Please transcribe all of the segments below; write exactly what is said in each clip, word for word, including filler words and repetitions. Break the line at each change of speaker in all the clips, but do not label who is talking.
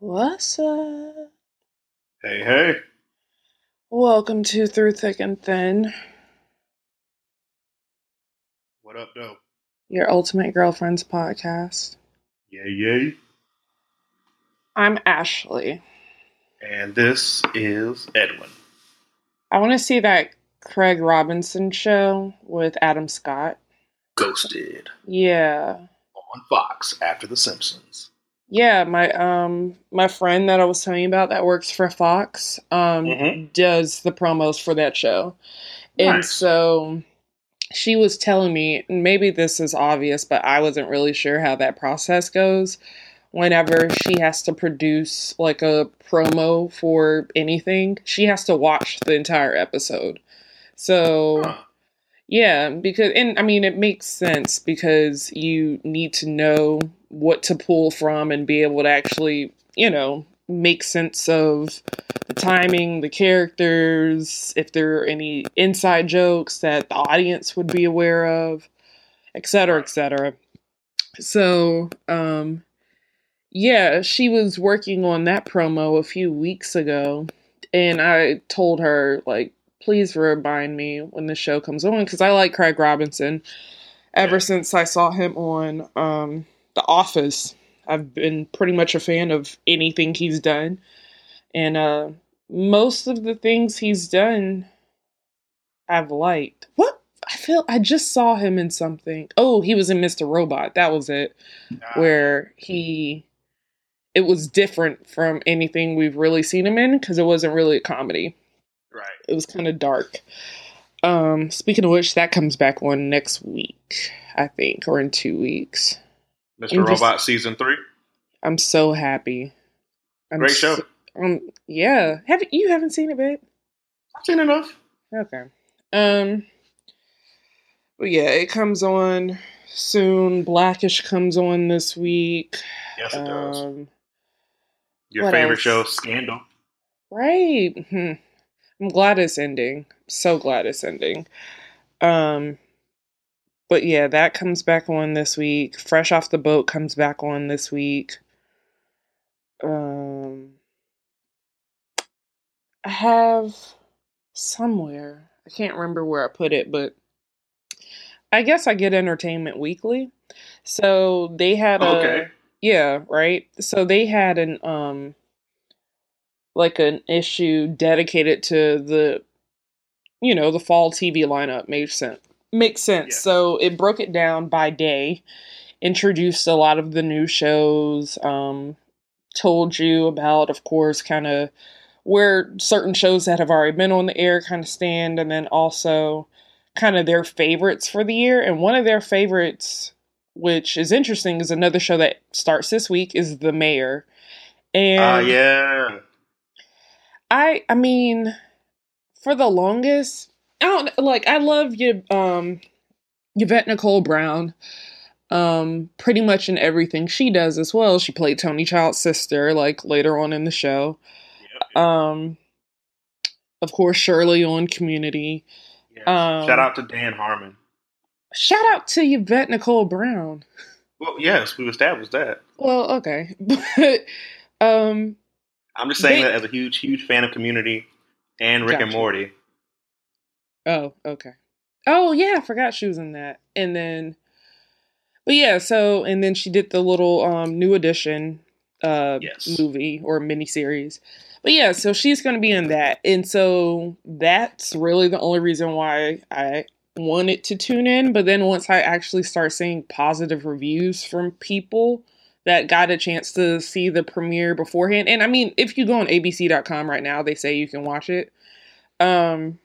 What's up?
Hey, hey.
Welcome to Through Thick and Thin,
What up, though?
your ultimate girlfriend's podcast.
Yay, yay.
I'm Ashley.
And this is Edwin.
I want to see that Craig Robinson show with Adam Scott.
Ghosted.
Yeah.
On Fox after The Simpsons.
Yeah, my um my friend that I was telling you about that works for Fox um
Mm-hmm.
does the promos for that show. And
Nice.
so she was telling me, and maybe this is obvious, but I wasn't really sure how that process goes. Whenever she has to produce like a promo for anything, she has to watch the entire episode. So,
Huh.
yeah, because, and I mean, it makes sense because you need to know what to pull from and be able to actually, you know, make sense of the timing, the characters, if there are any inside jokes that the audience would be aware of, et cetera,
Right.
et cetera. So, um, yeah, she was working on that promo a few weeks ago, and I told her, like, please remind me when the show comes on, because I like Craig Robinson. Ever
Yeah.
since I saw him on um, The Office, I've been pretty much a fan of anything he's done, and uh, most of the things he's done, I've liked. What? I feel I just saw him in something. Oh, he was in Mister Robot. That was it,
Ah, yeah.
where he it was different from anything we've really seen him in because it wasn't really a comedy.
Right.
It was kind of dark. Um, speaking of which, that comes back on next week, I think, or in two weeks.
Mister
I'm just,
Robot Season three.
I'm so happy. I'm,
Great show.
so, um, yeah. Have you haven't seen it, babe?
I've seen enough.
Okay. Um, but yeah, it comes on soon. Blackish comes on this week.
Yes, it does.
Um,
Your
what
favorite show,
else?
Scandal.
Right. Hmm. I'm glad it's ending. So glad it's ending. Um, but yeah, that comes back on this week. Fresh Off the Boat comes back on this week. Um, I have somewhere. I can't remember where I put it, but I guess I get Entertainment Weekly. So they had
Okay.
a yeah, right? So they had an um like an issue dedicated to the you know, the fall T V lineup. Makes sense. Makes sense.
Yeah.
So it broke it down by day, introduced a lot of the new shows, um, told you about, of course, kind of where certain shows that have already been on the air kind of stand, and then also kind of their favorites for the year. And one of their favorites, which is interesting, is another show that starts this week, is The Mayor.
Ah, uh,
And
yeah.
I, I mean, for the longest, I don't like. I love you, um, Yvette Nicole Brown. Um, pretty much in everything she does as well. She played Tony Child's sister, like later on in the show.
Yep, yep.
Um, of course, Shirley on Community.
Yes. Shout
Um,
out to Dan Harmon.
shout out to Yvette Nicole Brown.
Well, yes, we've established that.
Well, okay, but um,
I'm just saying that
they
as a huge, huge fan of Community and Rick and
gotcha.
Morty.
Oh, okay. Oh yeah, I forgot she was in that. And then, but yeah, so and then she did the little um New Edition uh
Yes.
movie or miniseries. But yeah, so she's going to be in that. And so that's really the only reason why I wanted to tune in. But then once I actually start seeing positive reviews from people that got a chance to see the premiere beforehand. And I mean, if you go on A B C dot com right now, they say you can watch it. Um,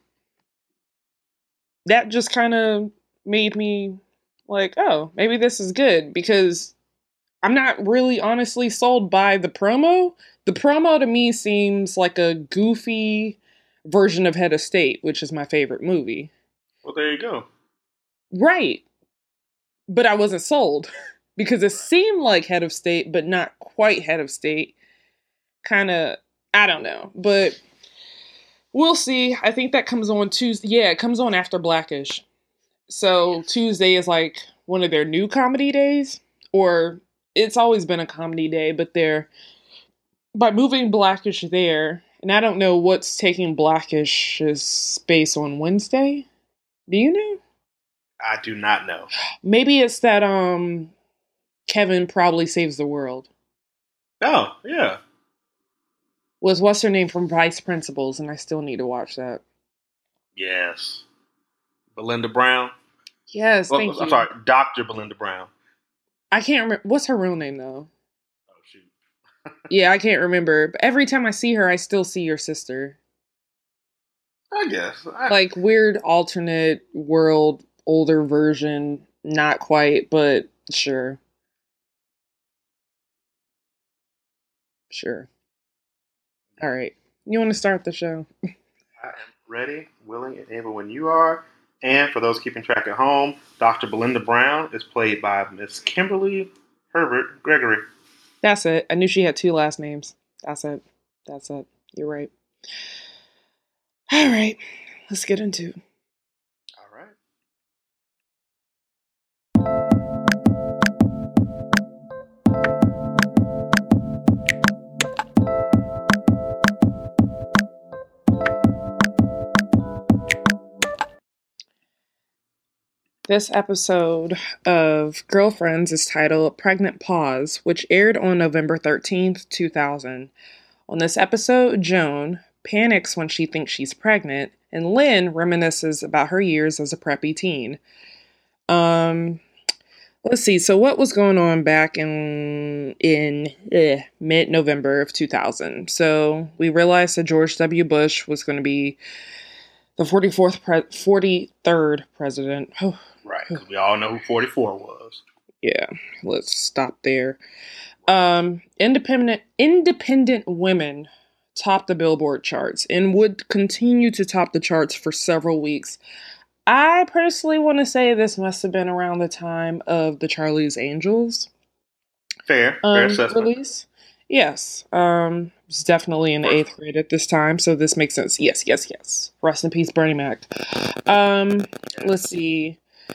that just kind of made me like, oh, maybe this is good because I'm not really honestly sold by the promo. The promo to me seems like a goofy version of Head of State, which is my favorite movie.
Well, there you go.
Right. But I wasn't sold because it
Right.
seemed like Head of State, but not quite Head of State. Kind of, I don't know. But we'll see. I think that comes on Tuesday. Yeah, it comes on after Blackish. So
Yes.
Tuesday is like one of their new comedy days, or it's always been a comedy day, but they're by moving Blackish there, and I don't know what's taking Blackish's space on Wednesday. Do you know?
I do not know.
Maybe it's that um Kevin Probably Saves the World.
Oh, yeah.
Was what's her name from Vice Principals, and I still need to watch that.
Yes. Belinda Brown.
Yes,
Well,
thank
I'm
you.
sorry, Doctor Belinda Brown.
I can't remember. What's her real name, though?
Oh, shoot.
Yeah, I can't remember. But every time I see her, I still see your sister.
I guess. I...
Like, weird alternate world, older version. Not quite, but sure. Sure. All right. You want to start the show?
I am ready, willing, and able when you are. And for those keeping track at home, Doctor Belinda Brown is played by Miss Kimberly Herbert Gregory.
That's it. I knew she had two last names. That's it. That's it. You're right. All right. Let's get into it.
All right.
This episode of Girlfriends is titled Pregnant Pause, which aired on November thirteenth, two thousand. On this episode, Joan panics when she thinks she's pregnant, and Lynn reminisces about her years as a preppy teen. Um, let's see. So, what was going on back in in eh, mid-November of two thousand? So, we realized that George W. Bush was going to be the forty-fourth, pre- forty-third president. Oh,
Right, because we all know who forty-four was.
yeah, let's stop there. Um, independent independent women topped the Billboard charts and would continue to top the charts for several weeks. I personally want to say this must have been around the time of the Charlie's Angels
Fair, fair
um,
assessment.
release. Yes, um, it's definitely in the eighth grade at this time, so this makes sense. Yes, yes, yes. Rest in peace, Bernie Mac. Um, let's see.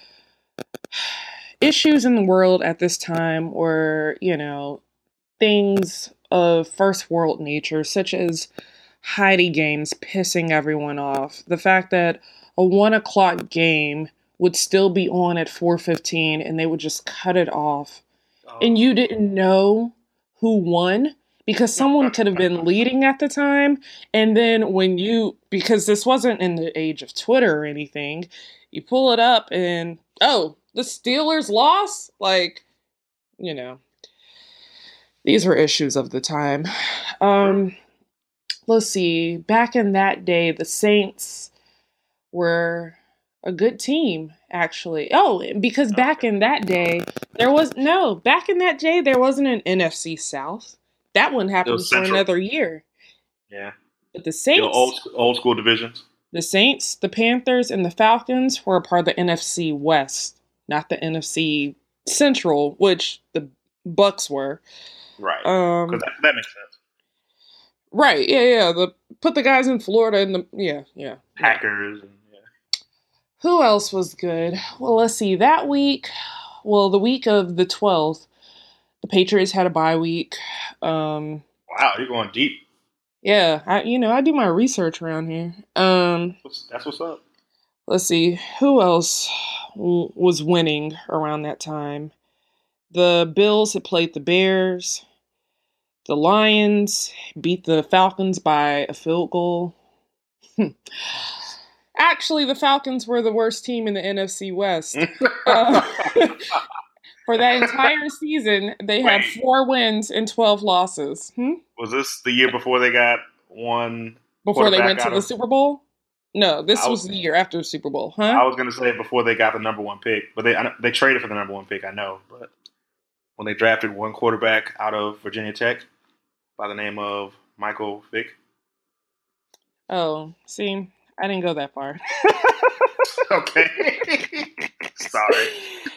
Issues in the world at this time were, you know, things of first world nature, such as Heidi games pissing everyone off. The fact that a one o'clock game would still be on at four fifteen and they would just cut it off.
Oh.
And you didn't know who won because someone could have been leading at the time. And then when you, because this wasn't in the age of Twitter or anything, you pull it up and, oh, the Steelers lost? Like, you know, these were issues of the time. Um, let's see. Back in that day, the Saints were a good team, actually. Oh, because back in that day, there was no, back in that day, there wasn't an N F C South. That wouldn't happen for
Central.
Another year.
Yeah.
But the Saints,
old, old school divisions.
The Saints, the Panthers, and the Falcons were a part of the N F C West, not the N F C Central, which the Bucks were.
Right.
Um,
that, that makes sense.
Right. Yeah. Yeah. The put the guys in Florida in the yeah. Yeah.
Packers. And, yeah.
Who else was good? Well, let's see. That week, well, the week of the twelfth, the Patriots had a bye week. Um,
wow, you're going deep.
Yeah, I you know I do my research around here. Um,
that's what's up.
Let's see who else w- was winning around that time. The Bills had played the Bears. The Lions beat the Falcons by a field goal. Actually, the Falcons were the worst team in the N F C West. uh, for that entire season, they Wait. had four wins and twelve losses. Hmm?
Was this the year before they got one?
Before they went to the
of...
Super Bowl? No, this was,
was
the year after the Super Bowl, huh?
I was going to say before they got the number one pick, but they they traded for the number one pick, I know. But when they drafted one quarterback out of Virginia Tech by the name of Michael Vick.
Oh, see, I didn't go that far.
Okay. Sorry.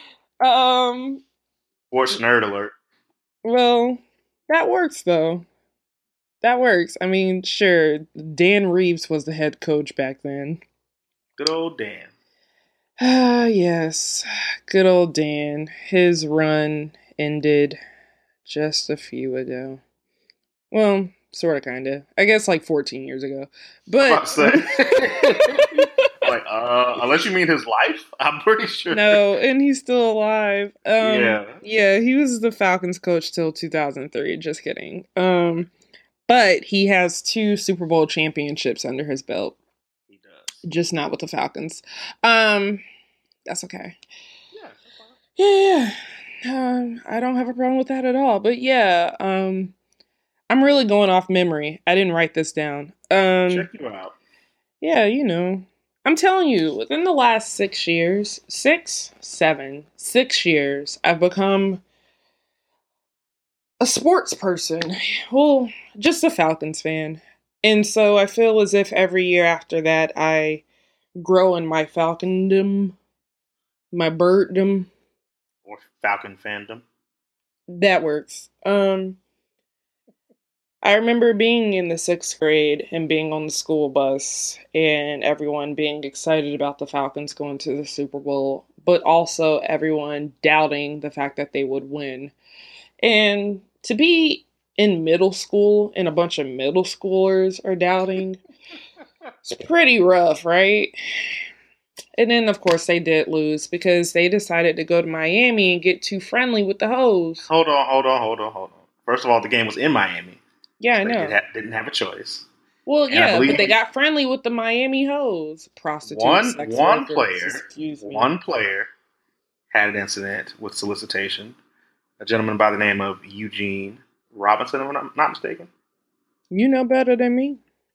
Um.
Sports nerd alert.
Well, that works, though. That works. I mean, sure, Dan Reeves was the head coach back then.
Good old Dan.
Ah, yes. Good old Dan. His run ended just a few ago. Well, sort of, kind of. I guess like fourteen years ago.
I'm
But
about to say, like, uh, unless you mean his life, I'm pretty sure.
no, and he's still alive. Um,
Yeah.
yeah, he was the Falcons coach till two thousand three. Just kidding. Um, but he has two Super Bowl championships under his belt.
He does.
Just not with the Falcons. Um, that's okay.
Yeah, that's fine.
Yeah, um, I don't have a problem with that at all. But yeah, um, I'm really going off memory. I didn't write this down. Um,
Check you out.
yeah, you know, I'm telling you, within the last six years, six, seven, six years, I've become a sports person. Well, just a Falcons fan. And so I feel as if every year after that, I grow in my Falcondom, my birddom.
Or Falcon fandom.
That works. Um, I remember being in the sixth grade and being on the school bus and everyone being excited about the Falcons going to the Super Bowl, but also everyone doubting the fact that they would win. And to be in middle school and a bunch of middle schoolers are doubting, it's pretty rough, right? And then, of course, they did lose because they decided to go to Miami and get too friendly with the hoes.
Hold on, hold on, hold on, hold on. First of all, the game was in Miami.
Yeah, I
So they
know.
did ha- didn't have a choice.
Well,
And I
yeah,
believe
but they got friendly with the Miami hoes. Prostitutes,
One
sex
one
workers,
player,
excuse me.
one player had an incident with solicitation. A gentleman by the name of Eugene Robinson, if I'm not, not mistaken.
You know better than me.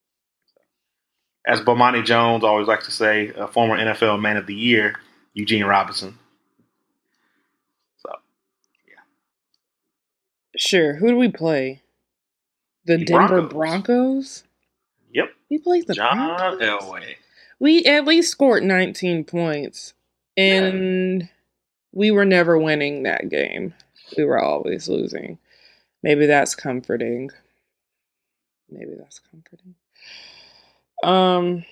As Bomani Jones always likes to say, a former N F L Man of the Year, Eugene Robinson. So, yeah.
Sure, who do we play? The,
The
Denver
Broncos.
Broncos?
Yep.
We played the
John
Broncos?
Elway.
We at least scored nineteen points. And yeah. We were never winning that game. We were always losing. Maybe that's comforting. Maybe that's comforting. Um...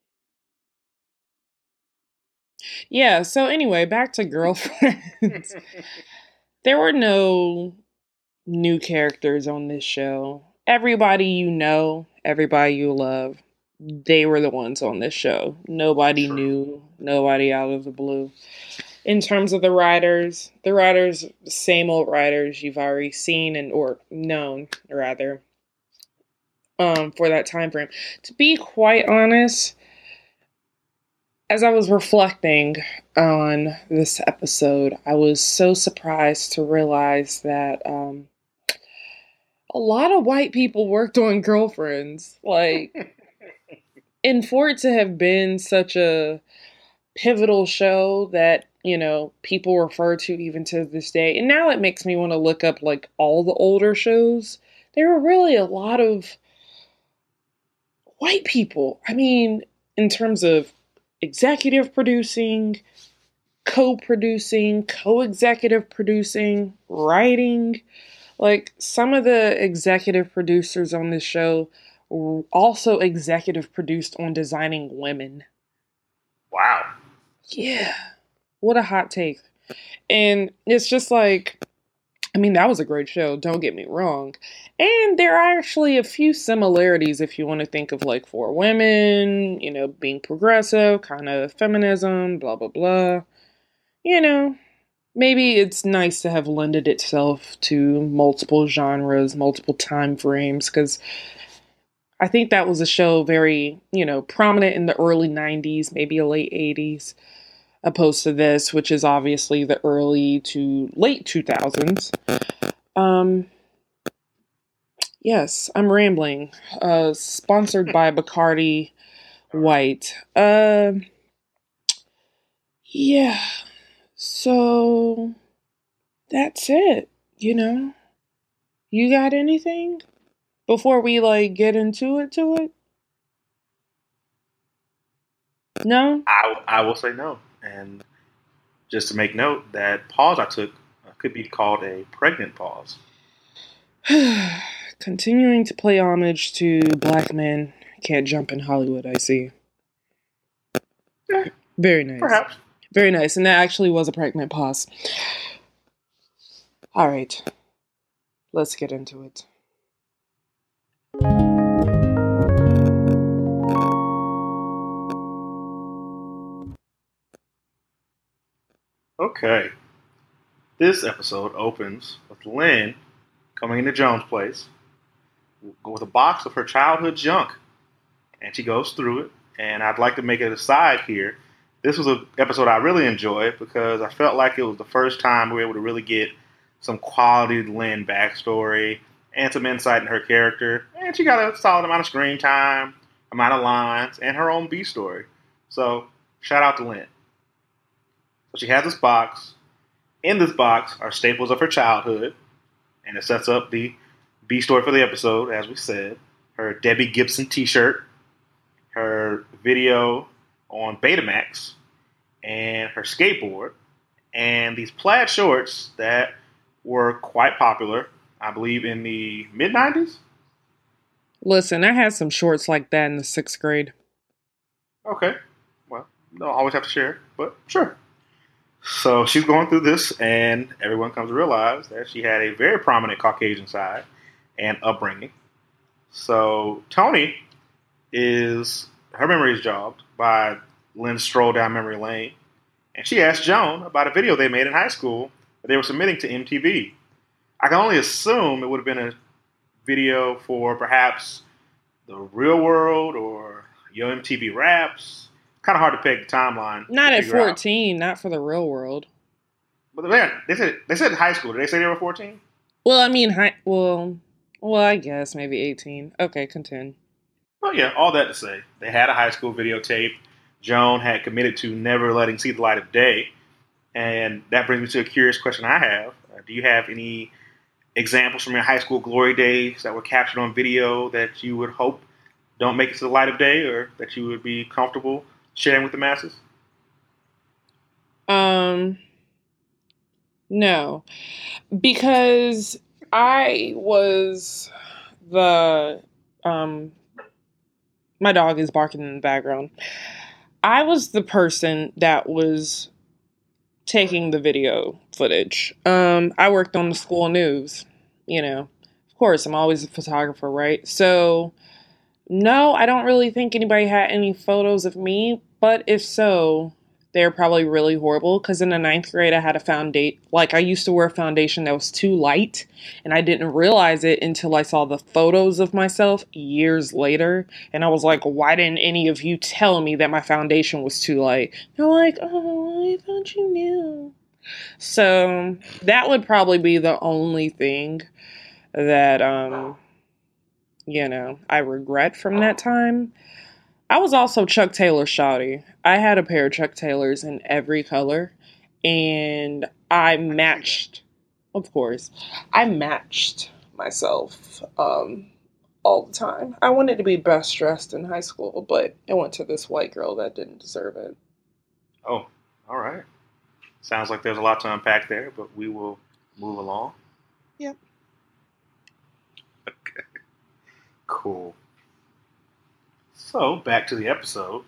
Yeah, so anyway, back to girlfriends. There were no new characters on this show. Everybody you know, everybody you love, they were the ones on this show. Nobody
True.
new, nobody out of the blue. In terms of the writers, the writers, same old writers you've already seen and or known, rather, um, for that time frame. To be quite honest, as I was reflecting on this episode, I was so surprised to realize that um, a lot of white people worked on Girlfriends. Like, and for it to have been such a pivotal show that, you know, people refer to even to this day. And now it makes me want to look up, like, all the older shows. There were really a lot of white people. I mean, in terms of executive producing, co-producing, co-executive producing, writing. Like, some of the executive producers on this show also executive produced on Designing Women.
Wow.
Yeah. What a hot take. And it's just like, I mean, that was a great show, don't get me wrong. And there are actually a few similarities if you want to think of, like, for women, you know, being progressive, kind of feminism, blah, blah, blah. You know, maybe it's nice to have lended itself to multiple genres, multiple time frames, because I think that was a show very, you know, prominent in the early nineties, maybe a late eighties, opposed to this, which is obviously the early to late two thousands. Um, yes, I'm rambling. Uh, sponsored by Bacardi White. Uh, yeah, so that's it, you know? You got anything before we, like, get into it to it? No?
I, I will say no. And just to make note, that pause I took could be called a pregnant pause.
Continuing to pay homage to black men can't jump in Hollywood, I see.
Yeah,
very nice.
Perhaps.
Very nice. And that actually was a pregnant pause. All right. Let's get into it.
Okay. This episode opens with Lynn coming into Joan's place with a box of her childhood junk. And she goes through it. And I'd like to make it aside here. This was an episode I really enjoyed because I felt like it was the first time we were able to really get some quality Lynn backstory and some insight in her character. And she got a solid amount of screen time, amount of lines, and her own B story. So, shout out to Lynn. So she has this box. In this box are staples of her childhood, and it sets up the B story for the episode, as we said. Her Debbie Gibson t-shirt, her video on Betamax, and her skateboard, and these plaid shorts that were quite popular, I believe, in the mid nineties.
Listen, I had some shorts like that in the sixth grade.
Okay. Well, don't always have to share, but sure. So she's going through this, and everyone comes to realize that she had a very prominent Caucasian side and upbringing. So Tony is, her memory is jogged by Lynn's stroll down memory lane, and she asked Joan about a video they made in high school that they were submitting to M T V. I can only assume it would have been a video for perhaps The Real World or Yo M T V Raps. Kind of hard to peg the timeline.
Not at fourteen, out. Not for The Real World.
But they, they said they said high school. Did they say they were fourteen?
Well, I mean, high, well, well, I guess maybe eighteen. Okay, contend.
Well, yeah, all that to say, they had a high school videotape. Joan had committed to never letting see the light of day, and that brings me to a curious question I have: uh, do you have any examples from your high school glory days that were captured on video that you would hope don't make it to the light of day, or that you would be comfortable sharing with the masses?
Um, no, because I was the, um, my dog is barking in the background. I was the person that was taking the video footage. Um, I worked on the school news, you know, of course, I'm always a photographer, right? So no, I don't really think anybody had any photos of me, but if so, they're probably really horrible, because in the ninth grade, I had a foundation, like I used to wear a foundation that was too light, and I didn't realize it until I saw the photos of myself years later, and I was like, why didn't any of you tell me that my foundation was too light? They're like, oh, I thought you knew. So that would probably be the only thing that, um, you know, I regret from that time. I was also Chuck Taylor shawty. I had a pair of Chuck Taylors in every color, and I matched, of course, I matched myself um, all the time. I wanted to be best dressed in high school, but it went to this white girl that didn't deserve it.
Oh, all right. Sounds like there's a lot to unpack there, but we will move along.
Yep.
Okay. Cool. So, back to the episode.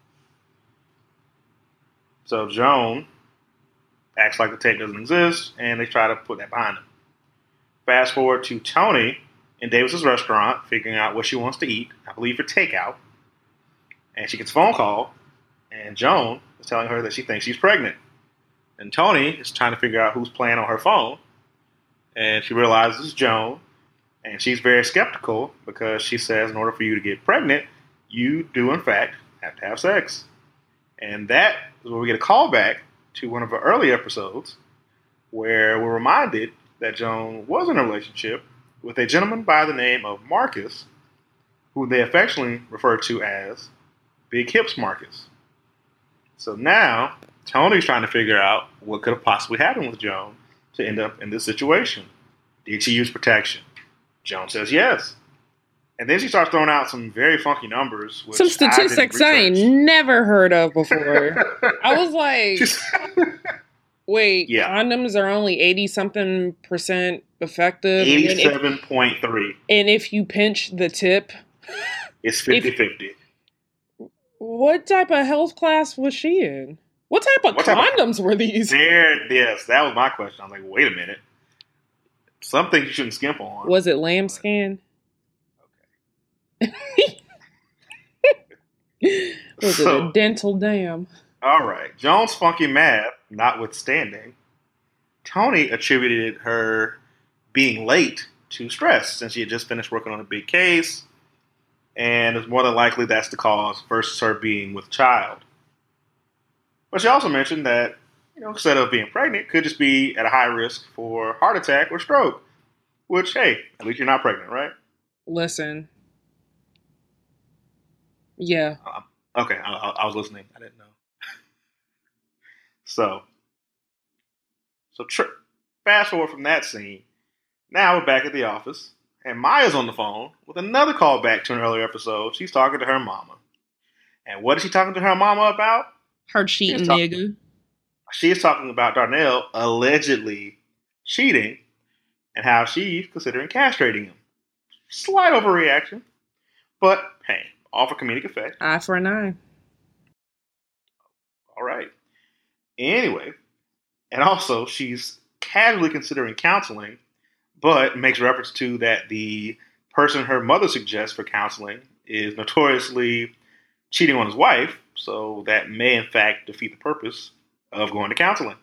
So, Joan acts like the tape doesn't exist, and they try to put that behind them. Fast forward to Tony in Davis's restaurant, figuring out what she wants to eat, I believe for takeout. And she gets a phone call, and Joan is telling her that she thinks she's pregnant. And Tony is trying to figure out who's playing on her phone, and she realizes it's Joan, and she's very skeptical because she says in order for you to get pregnant, you do, in fact, have to have sex. And that is where we get a callback to one of our early episodes where we're reminded that Joan was in a relationship with a gentleman by the name of Marcus, who they affectionately refer to as Big Hips Marcus. So now, Tony's trying to figure out what could have possibly happened with Joan to end up in this situation. Did she use protection? Joan says yes. And then she starts throwing out some very funky numbers. Which
some statistics I, I ain't never heard of before. I was like, wait, yeah. Condoms are only eighty-something percent effective?
eighty-seven point three.
And if you pinch the tip...
It's fifty-fifty.
What type of health class was she in? What type of what condoms type of, were these?
There, yes, that was my question. I was like, wait a minute. Some things you shouldn't skimp on.
Was it lambskin? Okay. Was so, it a dental dam?
All right. Joan's funky math notwithstanding, Tony attributed her being late to stress since she had just finished working on a big case, and it's more than likely that's the cause versus her being with child. But she also mentioned that, you know, instead of being pregnant, could just be at a high risk for heart attack or stroke. Which, hey, at least you're not pregnant, right?
Listen. Yeah.
Uh, okay, I, I, I was listening. I didn't know. So, so tr- fast forward from that scene. Now we're back at the office, and Maya's on the phone with another call back to an earlier episode. She's talking to her mama. And what is she talking to her mama about?
Her cheating
talk-
nigga.
She is talking about Darnell allegedly cheating and how she's considering castrating him. Slight overreaction, but hey, all for comedic effect.
Eye for an eye.
All right. Anyway, and also she's casually considering counseling, but makes reference to that the person her mother suggests for counseling is notoriously cheating on his wife, so that may in fact defeat the purpose of going to counseling.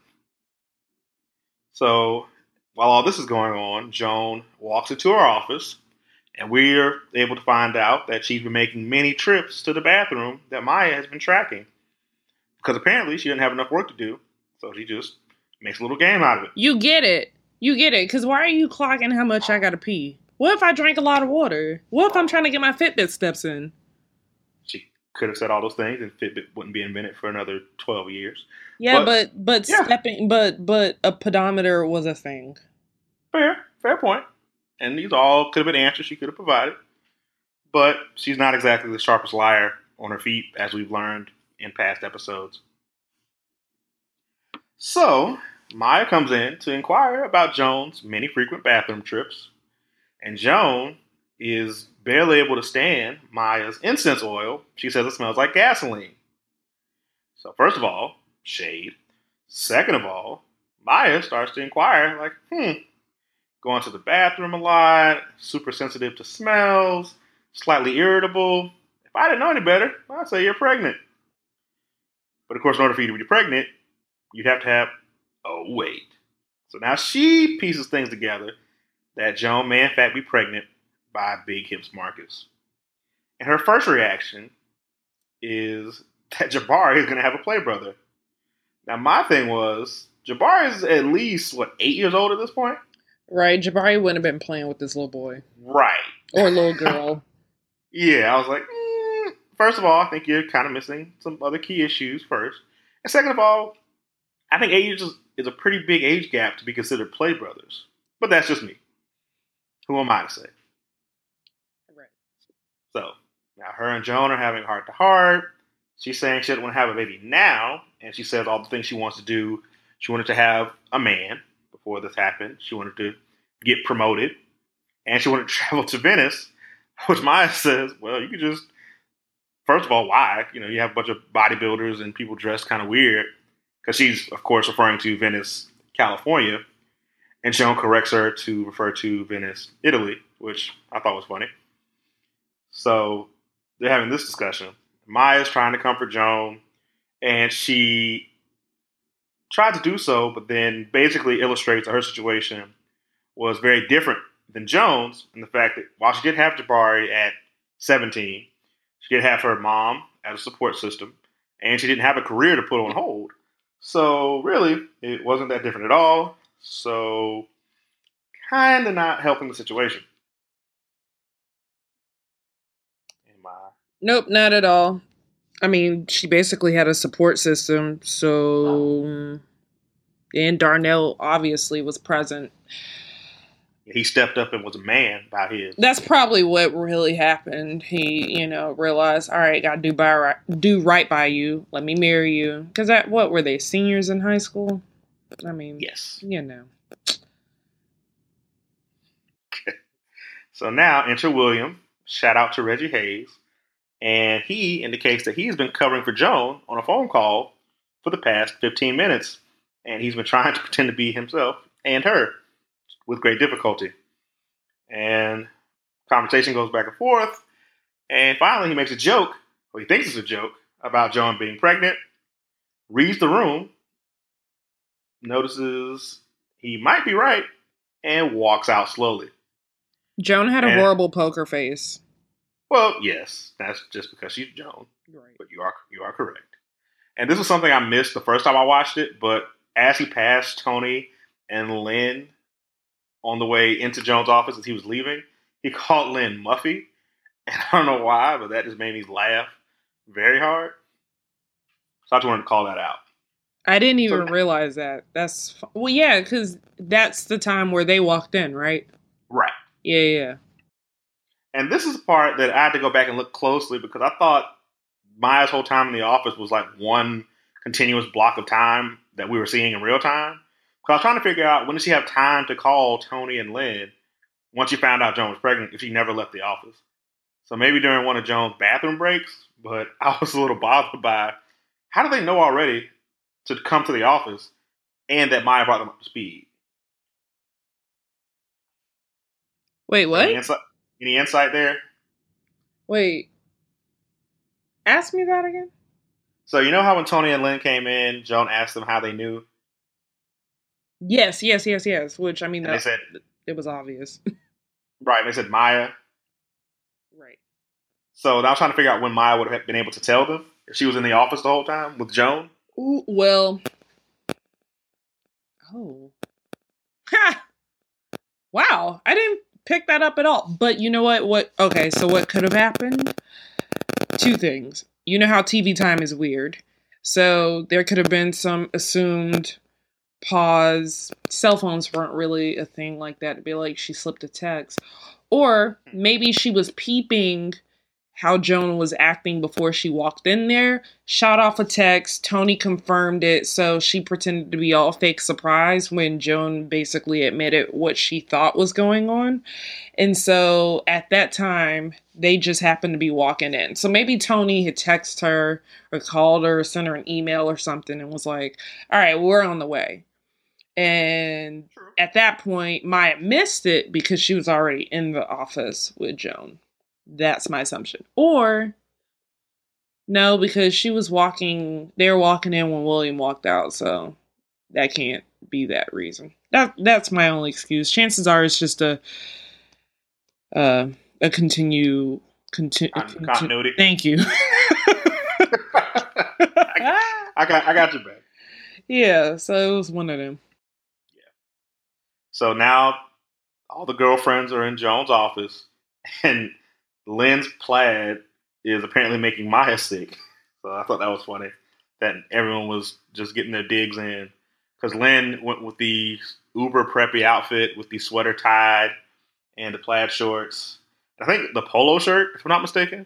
So while all this is going on, Joan walks into her office, and we're able to find out that she's been making many trips to the bathroom that Maya has been tracking. Because apparently she didn't have enough work to do, so she just makes a little game out of it.
You get it. You get it. Because why are you clocking how much I gotta pee? What if I drank a lot of water? What if I'm trying to get my Fitbit steps in?
She could have said all those things, and Fitbit wouldn't be invented for another twelve years.
Yeah, but but, but
yeah.
stepping, but but a pedometer was a thing.
Fair, fair point. And these all could have been answers she could have provided. But she's not exactly the sharpest liar on her feet, as we've learned in past episodes. So, Maya comes in to inquire about Joan's many frequent bathroom trips. And Joan is barely able to stand Maya's incense oil. She says it smells like gasoline. So, first of all, shade. Second of all, Maya starts to inquire, like, hmm, going to the bathroom a lot, super sensitive to smells, slightly irritable. If I didn't know any better, I'd say you're pregnant. But of course, in order for you to be pregnant, you'd have to have a weight. So now she pieces things together that Joan may in fact be pregnant by Big Hips Marcus. And her first reaction is that Jabari is going to have a play brother. Now my thing was, Jabari is at least, what, eight years old at this point?
Right, Jabari wouldn't have been playing with this little boy.
Right.
Or little girl.
Yeah, I was like, mm, first of all, I think you're kind of missing some other key issues first. And second of all, I think eight years is, is a pretty big age gap to be considered play brothers. But that's just me. Who am I to say?
Right.
So, now her and Joan are having heart to heart. She's saying she doesn't want to have a baby now. And she says all the things she wants to do. She wanted to have a man before this happened. She wanted to get promoted. And she wanted to travel to Venice. Which Maya says, well, you could just, first of all, why? You know, you have a bunch of bodybuilders and people dressed kind of weird. Because she's, of course, referring to Venice, California. And Joan corrects her to refer to Venice, Italy, which I thought was funny. So they're having this discussion. Maya's trying to comfort Joan. And she tried to do so, but then basically illustrates that her situation was very different than Joan's, in the fact that while she did have Jabari at seventeen, she did have her mom as a support system, and she didn't have a career to put on hold. So really, it wasn't that different at all. So kind of not helping the situation. Am I?
Nope, not at all. I mean, she basically had a support system, so... And Darnell obviously was present.
He stepped up and was a man about his.
That's probably what really happened. He, you know, realized, all right, gotta do by right, do right by you. Let me marry you. Because that, what were they, seniors in high school? I mean,
yes,
you know.
So now enter William. Shout out to Reggie Hayes, and he indicates that he's been covering for Joan on a phone call for the past fifteen minutes, and he's been trying to pretend to be himself and her with great difficulty. And conversation goes back and forth. And finally, he makes a joke, or he thinks it's a joke, about Joan being pregnant. reads the room, notices he might be right, and walks out slowly.
Joan had a
And,
horrible poker face.
well, yes, that's just because she's Joan.
Right.
But you are you are correct. And this was something I missed the first time I watched it, but as he passed Tony and Lynn on the way into Joan's office as he was leaving, he called Lynn Muffy. And I don't know why, but that just made me laugh very hard. So I just wanted to call that out.
I didn't even
So,
realize that. That's well, yeah, because that's the time where they walked in, right?
right.
Yeah, yeah.
And this is the part that I had to go back and look closely because I thought Maya's whole time in the office was like one continuous block of time that we were seeing in real time. Because I was trying to figure out when did she have time to call Tony and Lynn once she found out Joan was pregnant if she never left the office. So maybe during one of Joan's bathroom breaks, but I was a little bothered by how do they know already to come to the office and that Maya brought them up to speed?
Wait, what?
Any insight, any insight there?
Wait. Ask me that again?
So you know how when Tony and Lynn came in, Joan asked them how they knew?
Yes, yes, yes, yes. Which, I mean,
And
that,
they said,
it was obvious.
right, they said Maya.
Right.
So I was trying to figure out when Maya would have been able to tell them if she was in the office the whole time with Joan.
Ooh, well. Oh. Ha! Wow. I didn't pick that up at all. But you know what? What? Okay, so what could have happened? Two things. You know how T V time is weird. So there could have been some assumed pause. Cell phones weren't really a thing like that. It'd be like she slipped a text. Or maybe she was peeping how Joan was acting before she walked in there, shot off a text, Tony confirmed it, so she pretended to be all fake surprised when Joan basically admitted what she thought was going on. And so at that time, they just happened to be walking in. So maybe Tony had texted her or called her or sent her an email or something and was like, all right, we're on the way. And at that point, Maya missed it because she was already in the office with Joan. That's my assumption. Or, no, because she was walking, they were walking in when William walked out, so that can't be that reason. That That's my only excuse. Chances are it's just a uh, a continue, continue,
Con- continuity.
Thank you.
I, I got I got your back.
Yeah, so it was one of them.
Yeah. So now all the girlfriends are in Joan's office, and Lynn's plaid is apparently making Maya sick. So I thought that was funny that everyone was just getting their digs in. Because Lynn went with the uber preppy outfit with the sweater tied and the plaid shorts. I think the polo shirt, if I'm not mistaken.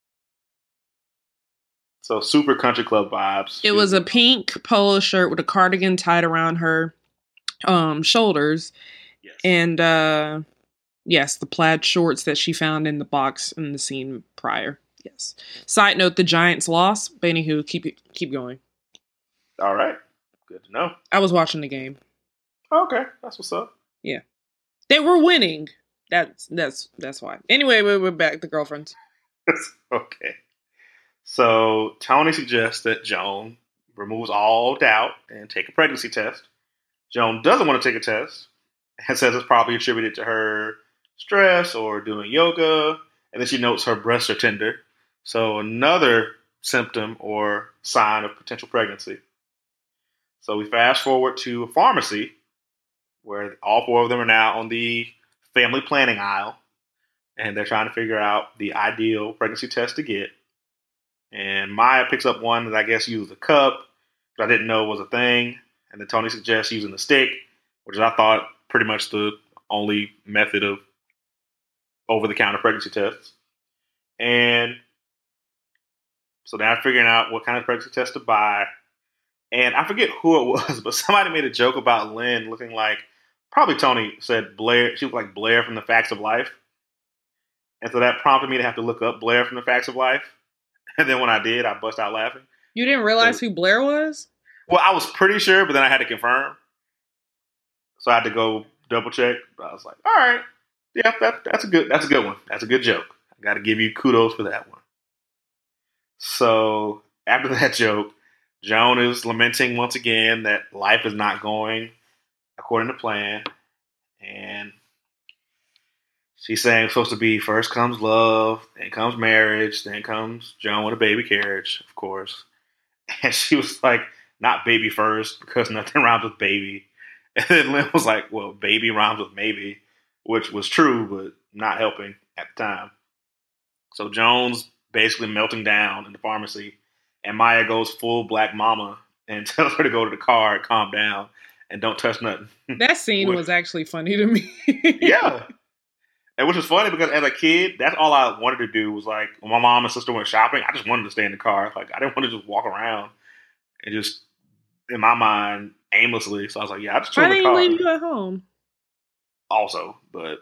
So super country club vibes.
It was a pink polo shirt with a cardigan tied around her um, shoulders.
Yes.
And uh, yes, the plaid shorts that she found in the box in the scene prior. Yes. Side note: the Giants lost. But anywho, keep it, keep going.
All right. Good to know.
I was watching the game.
Okay, that's what's up.
Yeah, they were winning. That's that's that's why. Anyway, we're, we're back to girlfriends.
Okay. So Tony suggests that Joan removes all doubt and take a pregnancy test. Joan doesn't want to take a test and says it's probably attributed to her stress or doing yoga. And then she notes her breasts are tender. So another symptom or sign of potential pregnancy. So we fast forward to a pharmacy where all four of them are now on the family planning aisle. And they're trying to figure out the ideal pregnancy test to get. And Maya picks up one that I guess uses a cup, which I didn't know was a thing. And then Tony suggests using the stick, which I thought pretty much the only method of over-the-counter pregnancy tests. And so now I'm figuring out what kind of pregnancy test to buy. And I forget who it was, but somebody made a joke about Lynn looking like, probably Tony said Blair, she looked like Blair from The Facts of Life. And so that prompted me to have to look up Blair from The Facts of Life. And then when I did, I bust out laughing.
You didn't realize so, who Blair was?
Well, I was pretty sure, but then I had to confirm. So I had to go double check. But I was like, all right. Yeah, that, that's a good that's a good one. That's a good joke. I got to give you kudos for that one. So after that joke, Joan is lamenting once again that life is not going according to plan. And she's saying it's supposed to be first comes love, then comes marriage, then comes Joan with a baby carriage, of course. And she was like, not baby first, because nothing rhymes with baby. And then Lynn was like, well, baby rhymes with maybe, which was true, but not helping at the time. So Joan's basically melting down in the pharmacy, and Maya goes full black mama and tells her to go to the car and calm down and don't touch nothing.
That scene which, was actually funny to me.
Yeah. And which was funny because as a kid, that's all I wanted to do was like, when my mom and sister went shopping, I just wanted to stay in the car. Like, I didn't want to just walk around and just, in my mind, aimlessly. So I was like, yeah, I just chill in the car.
Why didn't you leave you at home?
Also, but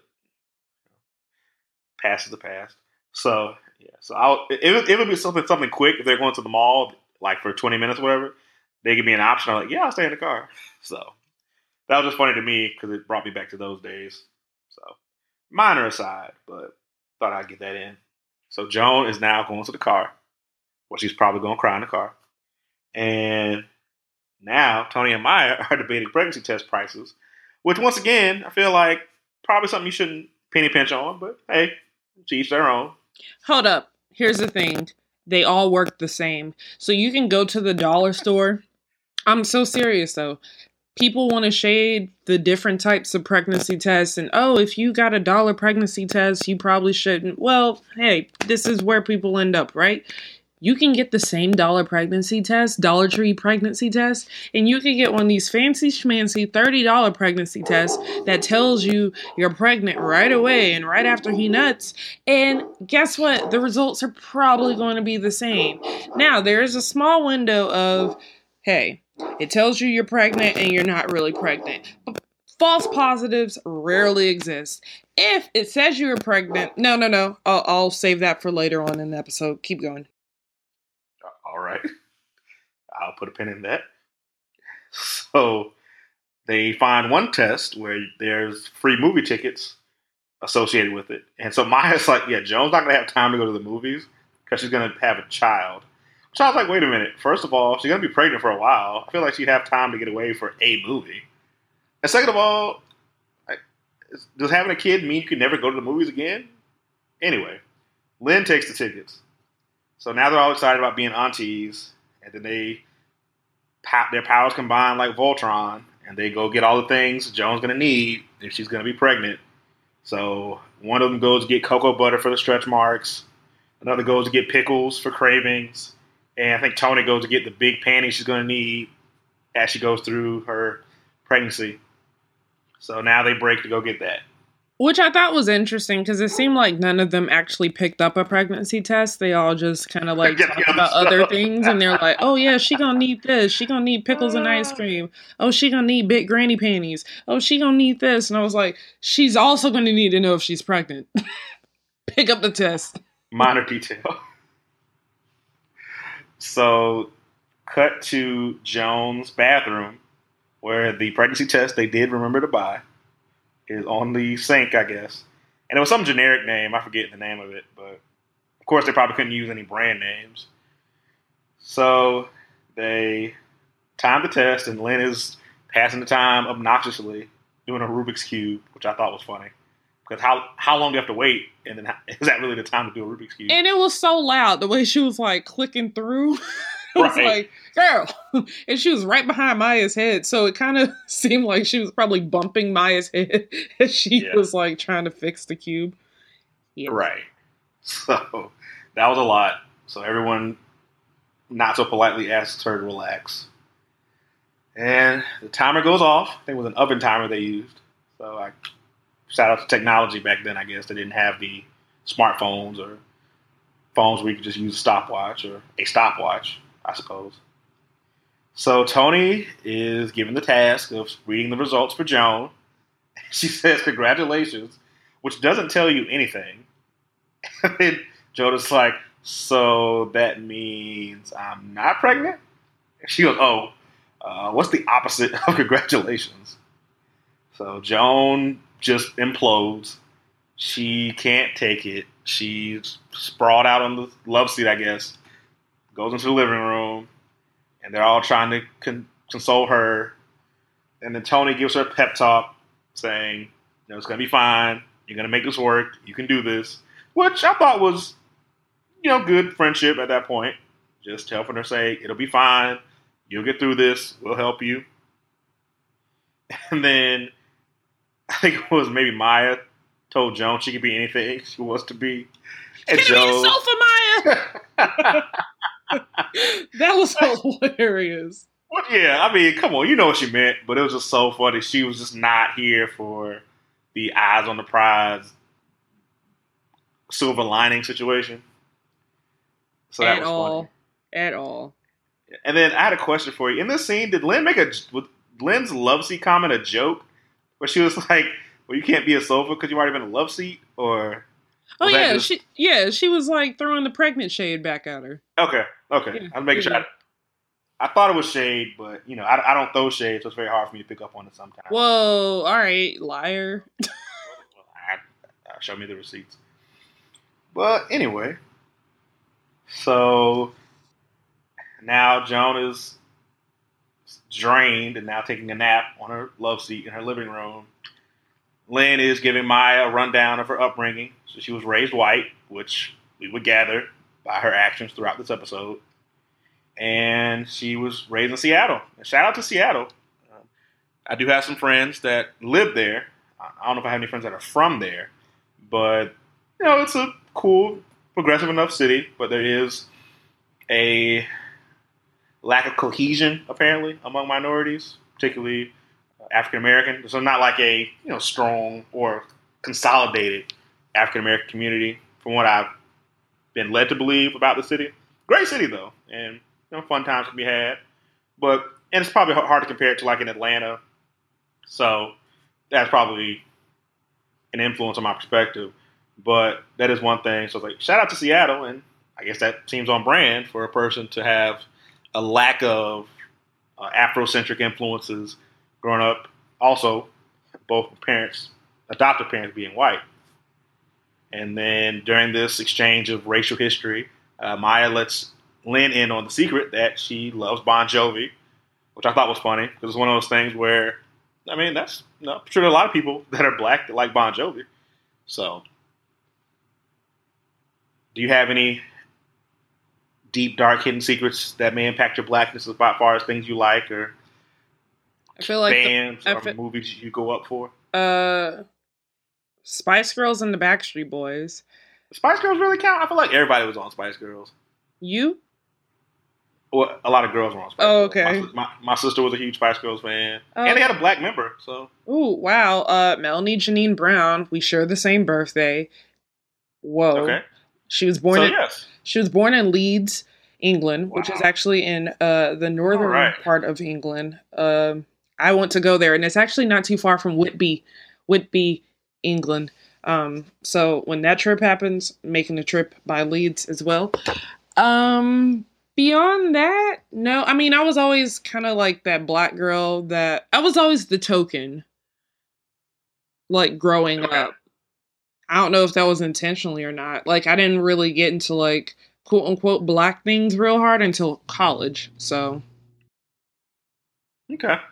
past is the past. So, yeah. So I'll, it, would, it would be something something quick if they're going to the mall, like for twenty minutes or whatever. They give me an option. I'm like, yeah, I'll stay in the car. So that was just funny to me because it brought me back to those days. So minor aside, but thought I'd get that in. So Joan is now going to the car. Well, she's probably going to cry in the car. And now Tony and Maya are debating pregnancy test prices, which once again, I feel like probably something you shouldn't penny pinch on, but hey, to each their own.
Hold up. Here's the thing. They all work the same. So you can go to the dollar store. I'm so serious though. People want to shade the different types of pregnancy tests and, oh, if you got a dollar pregnancy test, you probably shouldn't. Well, hey, this is where people end up, right? You can get the same dollar pregnancy test, Dollar Tree pregnancy test, and you can get one of these fancy schmancy thirty dollars pregnancy tests that tells you you're pregnant right away and right after he nuts. And guess what? The results are probably going to be the same. Now, there is a small window of, hey, it tells you you're pregnant and you're not really pregnant. But false positives rarely exist. If it says you're pregnant, no, no, no, I'll, I'll save that for later on in the episode. Keep going.
All right. I'll put a pin in that. So they find one test where there's free movie tickets associated with it. And so Maya's like, yeah, Joan's not going to have time to go to the movies because she's going to have a child. So I was like, wait a minute. First of all, she's going to be pregnant for a while. I feel like she'd have time to get away for a movie. And second of all, like, does having a kid mean you can never go to the movies again? Anyway, Lynn takes the tickets. So now they're all excited about being aunties, and then they their powers combine like Voltron, and they go get all the things Joan's going to need if she's going to be pregnant. So one of them goes to get cocoa butter for the stretch marks. Another goes to get pickles for cravings. And I think Tony goes to get the big panties she's going to need as she goes through her pregnancy. So now they break to go get that.
Which I thought was interesting because it seemed like none of them actually picked up a pregnancy test. They all just kind of like talk about other things, and they're like, "Oh yeah, she gonna need this. She gonna need pickles and ice cream. Oh, she gonna need big granny panties. Oh, she gonna need this." And I was like, "She's also gonna need to know if she's pregnant. Pick up the test."
Minor detail. So, cut to Joan's bathroom, where the pregnancy test they did remember to buy is on the sink, I guess. And it was some generic name. I forget the name of it. But, of course, they probably couldn't use any brand names. So they timed the test, and Lynn is passing the time obnoxiously doing a Rubik's Cube, which I thought was funny. Because how how long do you have to wait? And then how, is that really the time to do a Rubik's Cube?
And it was so loud, the way she was, like, clicking through. It was
right.
like, girl. And she was right behind Maya's head. So it kind of seemed like she was probably bumping Maya's head as she yeah. was like trying to fix the cube.
Yeah. Right. So that was a lot. So everyone not so politely asks her to relax. And the timer goes off. I think it was an oven timer they used. So I shout out to technology back then, I guess. They didn't have the smartphones or phones where you could just use a stopwatch or a stopwatch. I suppose. So Tony is given the task of reading the results for Joan. She says, congratulations, which doesn't tell you anything. And Joan is like, so that means I'm not pregnant? And she goes, oh, uh, what's the opposite of congratulations? So Joan just implodes. She can't take it. She's sprawled out on the love seat, I guess. Goes into the living room, and they're all trying to con- console her. And then Tony gives her a pep talk, saying, "You know, it's gonna be fine. You're gonna make this work. You can do this," which I thought was, you know, good friendship at that point. Just helping her say, "It'll be fine. You'll get through this. We'll help you." And then I think it was maybe Maya told Joan she could be anything she wants to be.
And Can Joan, be a sofa, Maya? That was hilarious.
Well, yeah, I mean, come on, you know what she meant, but it was just so funny. She was just not here for the eyes on the prize silver lining situation. So that
At
was
all.
funny.
At all.
And then I had a question for you. In this scene, did Lynn make a with Lynn's love seat comment a joke? Where she was like, "Well, you can't be a sofa because you already been in a love seat," or
oh yeah, just... she yeah she was like throwing the pregnant shade back at her.
Okay, okay, yeah, I'm making yeah. sure. I, I thought it was shade, but you know, I, I don't throw shade, so it's very hard for me to pick up on it sometimes.
Whoa, all right, liar.
I, I, show me the receipts. But anyway, so now Joan is drained and now taking a nap on her love seat in her living room. Lynn is giving Maya a rundown of her upbringing. So she was raised white, which we would gather by her actions throughout this episode. And she was raised in Seattle. And shout out to Seattle. Um, I do have some friends that live there. I don't know if I have any friends that are from there. But, you know, it's a cool, progressive enough city. But there is a lack of cohesion, apparently, among minorities, particularly African American. So not like a you know strong or consolidated African American community, from what I've been led to believe about the city. Great city though, and you know fun times can be had. But and it's probably hard to compare it to like in Atlanta. So that's probably an influence on my perspective. But that is one thing. So it's like shout out to Seattle, and I guess that seems on brand for a person to have a lack of uh, Afrocentric influences growing up. Also, both parents, adoptive parents being white. And then during this exchange of racial history, uh, Maya lets Lynn in on the secret that she loves Bon Jovi, which I thought was funny because it's one of those things where, I mean, that's, you know, I'm sure there are a lot of people that are black that like Bon Jovi. So, do you have any deep, dark, hidden secrets that may impact your blackness as far as things you like or
I feel like
bands
the,
or feel, movies you go up for?
Uh, Spice Girls and the Backstreet Boys.
Spice Girls really count? I feel like everybody was on Spice Girls.
You?
Well, a lot of girls were on Spice
oh,
Girls.
okay.
My, my, my sister was a huge Spice Girls fan. Oh. And they had a black member, so.
Ooh, wow. Uh, Melanie Janine Brown. We share the same birthday. Whoa. Okay. She was born
so,
in
yes.
She was born in Leeds, England, wow. which is actually in uh, the northern right. part of England. Um, I want to go there, and it's actually not too far from Whitby, Whitby, England. Um, so when that trip happens, making a trip by Leeds as well. Um, beyond that, no. I mean, I was always kind of like that black girl that I was always the token, like growing okay. up. I don't know if that was intentionally or not. Like, I didn't really get into like quote unquote black things real hard until college. So,
okay.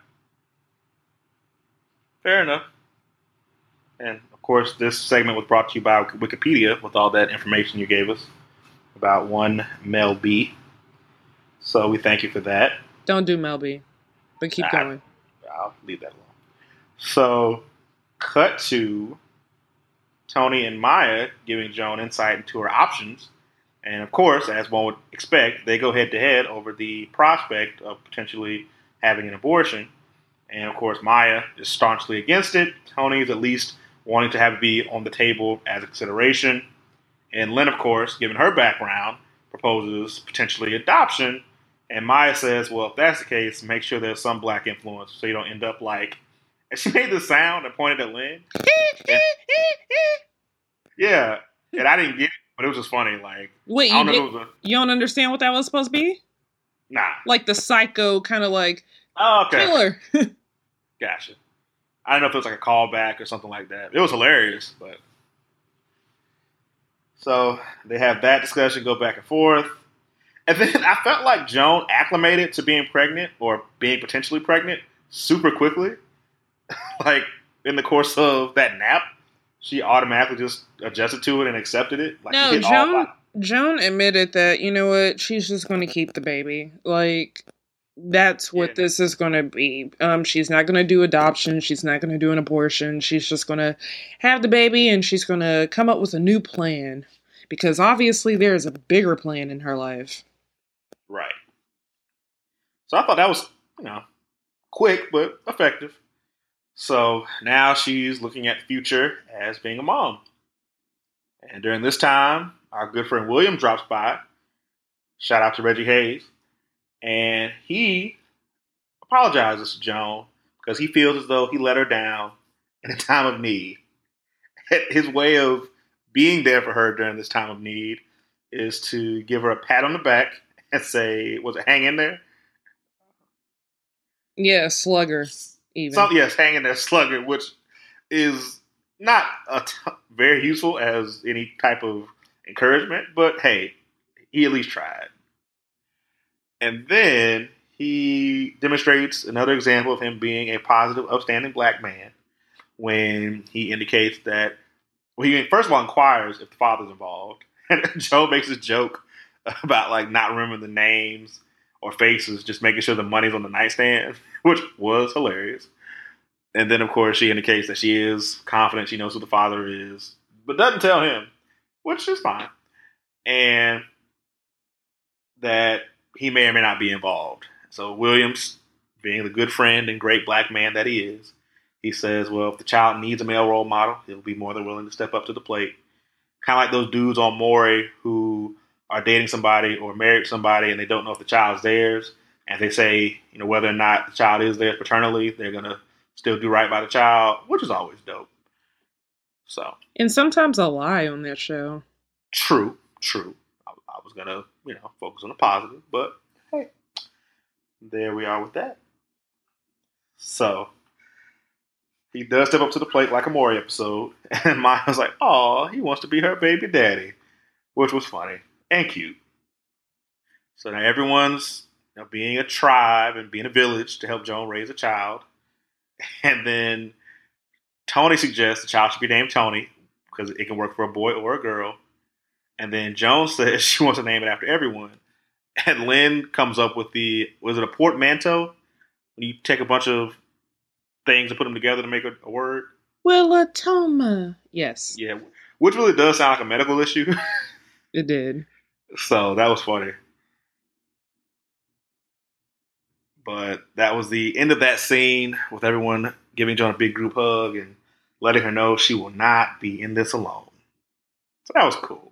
Fair enough. And, of course, this segment was brought to you by Wikipedia with all that information you gave us about one Mel B. So we thank you for that.
Don't do Mel B, but keep I, going.
I'll leave that alone. So, cut to Tony and Maya giving Joan insight into her options. And, of course, as one would expect, they go head-to-head over the prospect of potentially having an abortion. And, of course, Maya is staunchly against it. Tony's at least wanting to have it be on the table as a consideration. And Lynn, of course, given her background, proposes potentially adoption. And Maya says, well, if that's the case, make sure there's some black influence so you don't end up like... And she made the sound and pointed at Lynn. and, yeah, and I didn't get it, but it was just funny. Like,
Wait,
I
don't you, did, a, you don't understand what that was supposed to be?
Nah.
Like the psycho kind of like...
Oh, okay.
Killer.
Gotcha. I don't know if it was like a callback or something like that. It was hilarious, but so they have that discussion, go back and forth, And then I felt like Joan acclimated to being pregnant or being potentially pregnant super quickly. Like in the course of that nap, she automatically just adjusted to it and accepted it. Like
No,
she hit all
Joan
five.
Joan admitted that, you know what, she's just going to keep the baby. Like, that's
Yeah,
what this is going to be. Um, she's not going to do adoption. She's not going to do an abortion. She's just going to have the baby, and she's going to come up with a new plan. Because obviously there's a bigger plan in her life.
right. So I thought that was, you know, quick but effective. So now she's looking at the future as being a mom. And during this time, our good friend William drops by. Shout out to Reggie Hayes. And he apologizes to Joan because he feels as though he let her down in a time of need. His way of being there for her during this time of need is to give her a pat on the back and say, was it hang in there?
Yeah, slugger, even.
Some, yes, hang in there, slugger, which is not a t- very useful as any type of encouragement, but hey, he at least tried. And then he demonstrates another example of him being a positive, upstanding black man when he indicates that, well, he first of all inquires if the father's involved. And Joe makes this joke about like not remembering the names or faces, just making sure the money's on the nightstand, which was hilarious. And then, of course, she indicates that she is confident she knows who the father is, but doesn't tell him, which is fine. And that he may or may not be involved. So Williams, being the good friend and great black man that he is, he says, well, if the child needs a male role model, he'll be more than willing to step up to the plate. Kind of like those dudes on Maury who are dating somebody or married somebody and they don't know if the child's theirs. And they say, you know, whether or not the child is theirs paternally, they're going to still do right by the child, which is always dope. So,
and sometimes a lie on that show.
True, true. I, I was going to, you know, focus on the positive, but hey, there we are with that. So, he does step up to the plate like a Maury episode, and Maya was like, "Oh, he wants to be her baby daddy," which was funny and cute. So now everyone's, you know, being a tribe and being a village to help Joan raise a child, and then Tony suggests the child should be named Tony because it can work for a boy or a girl, and then Joan says she wants to name it after everyone, and Lynn comes up with the, was it a portmanteau? When you take a bunch of things and put them together to make a, a word.
Willatoma. Yes.
Yeah, which really does sound like a medical issue.
It did.
So that was funny. But that was the end of that scene with everyone giving Joan a big group hug and letting her know she will not be in this alone. So that was cool.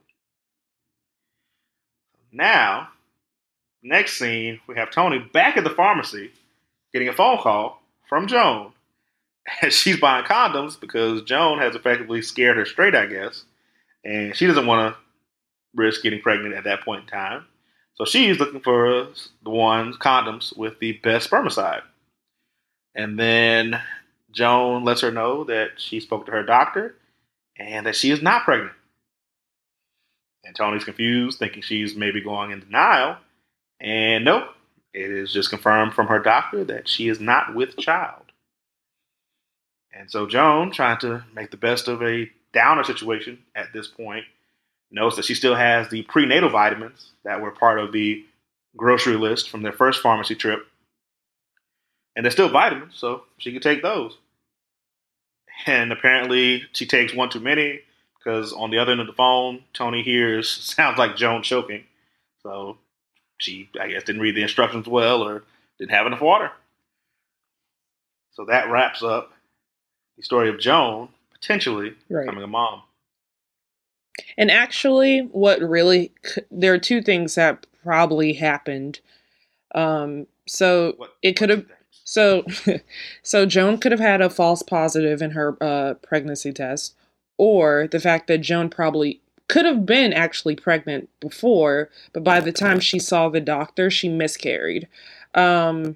Now, next scene, we have Tony back at the pharmacy getting a phone call from Joan. And she's buying condoms because Joan has effectively scared her straight, I guess. And she doesn't want to risk getting pregnant at that point in time. So she's looking for the ones, condoms, with the best spermicide. And then Joan lets her know that she spoke to her doctor and that she is not pregnant. And Tony's confused, thinking she's maybe going in denial. And nope, it is just confirmed from her doctor that she is not with child. And so Joan, trying to make the best of a downer situation at this point, knows that she still has the prenatal vitamins that were part of the grocery list from their first pharmacy trip. And they're still vitamins, so she can take those. And apparently she takes one too many because on the other end of the phone, Tony hears, sounds like Joan choking. So she, I guess, didn't read the instructions well or didn't have enough water. So that wraps up the story of Joan potentially
right.
becoming a mom.
And actually, what really, there are two things that probably happened. Um, so
What,
it could have, so, so Joan could have had a false positive in her uh, pregnancy test, or the fact that Joan probably could have been actually pregnant before, but by the time she saw the doctor, she miscarried. Um,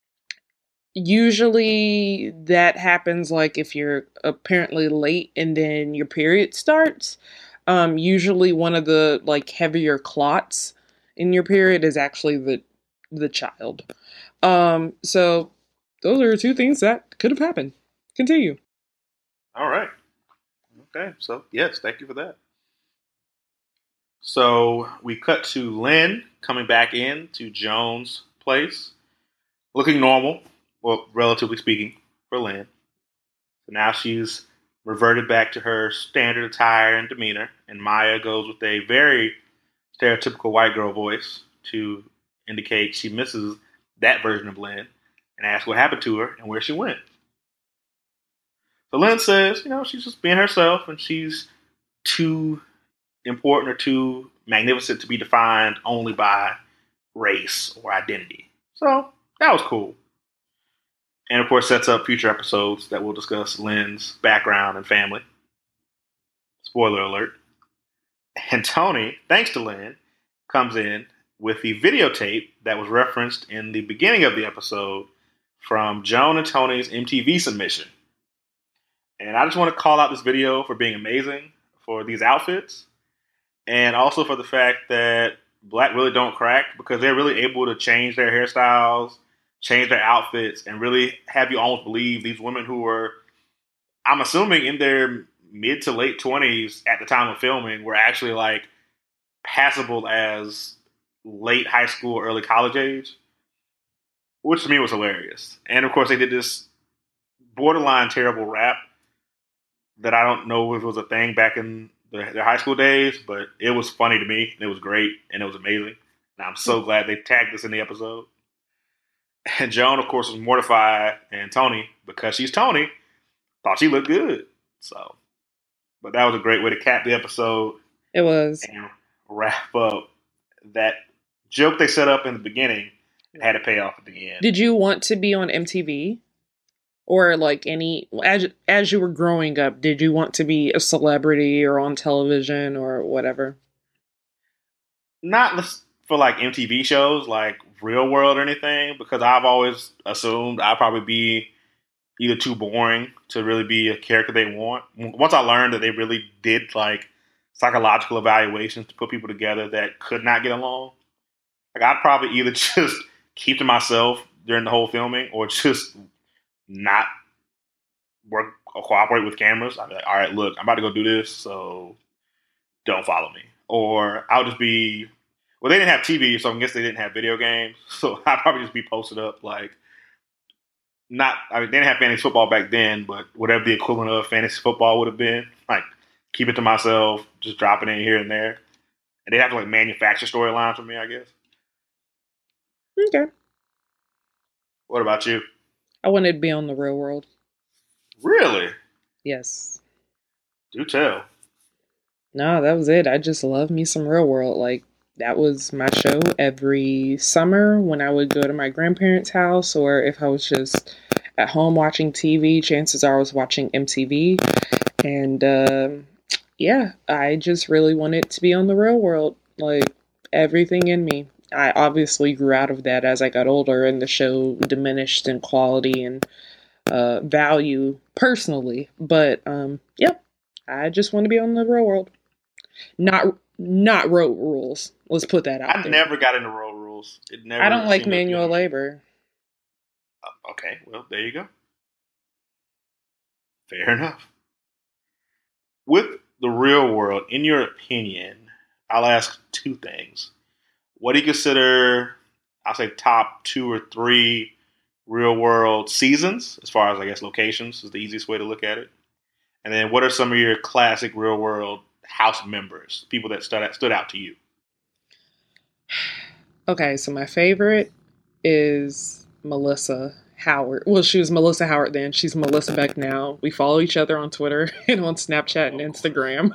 Usually that happens like if you're apparently late and then your period starts. Um, usually one of the like heavier clots in your period is actually the the child. Um, so those are two things that could have happened. Continue.
All right. Okay. So yes, thank you for that. So we cut to Lynn coming back in to Joan's place, looking normal, well, relatively speaking, for Lynn. So now she's reverted back to her standard attire and demeanor, and Maya goes with a very stereotypical white girl voice to indicate she misses that version of Lynn and asks what happened to her and where she went. So Lynn says, you know, she's just being herself and she's too important or too magnificent to be defined only by race or identity. So that was cool. And of course, sets up future episodes that will discuss Lynn's background and family. Spoiler alert. And Tony, thanks to Lynn, comes in with the videotape that was referenced in the beginning of the episode from Joan and Tony's M T V submission. And I just want to call out this video for being amazing for these outfits. And also for the fact that Black really don't crack, because they're really able to change their hairstyles, change their outfits, and really have you almost believe these women who were, I'm assuming, in their mid to late twenties at the time of filming, were actually like passable as late high school, early college age, which to me was hilarious. And of course, they did this borderline terrible rap that I don't know if it was a thing back in their, their high school days, but it was funny to me. And it was great, and it was amazing. And I'm so glad they tagged us in the episode. And Joan, of course, was mortified, and Tony, because she's Tony, thought she looked good. So, but that was a great way to cap the episode.
It was.
And wrap up that joke they set up in the beginning and had to pay off at the end.
Did you want to be on M T V? Or like any, as, as you were growing up, did you want to be a celebrity or on television or whatever?
Not for like M T V shows, like Real World or anything, because I've always assumed I'd probably be either too boring to really be a character they want. Once I learned that they really did like psychological evaluations to put people together that could not get along, like I'd probably either just keep to myself during the whole filming or just not work or cooperate with cameras. I'd be like, all right, look, I'm about to go do this, so don't follow me. Or I'll just be, well, they didn't have T V, so I guess they didn't have video games. So I'd probably just be posted up like, not, I mean, they didn't have fantasy football back then, but whatever the equivalent of fantasy football would have been, like, keep it to myself, just dropping in here and there. And they'd have to, like, manufacture storylines for me, I guess.
Okay.
What about you?
I wanted to be on The Real World.
Really?
Yes.
Do tell.
No, that was it. I just love me some Real World. Like, that was my show every summer when I would go to my grandparents' house, or if I was just at home watching T V, chances are I was watching M T V. And, uh, yeah, I just really wanted to be on The Real World. Like, everything in me. I obviously grew out of that as I got older, and the show diminished in quality and uh, value personally. But, um, yeah, I just want to be on The Real World. Not not road rules. Let's put that out
I
there.
never got into road rules. It never.
I don't like
seemed to
manual
appeal to me.
labor.
Uh, okay, well, there you go. Fair enough. With The Real World, in your opinion, I'll ask two things. What do you consider, I'll say, top two or three Real World seasons, as far as, I guess, locations is the easiest way to look at it? And then what are some of your classic Real World house members, people that stood out, stood out to you?
Okay, so my favorite is Melissa Howard. Well, she was Melissa Howard then. She's Melissa Beck now. We follow each other on Twitter and on Snapchat and Instagram.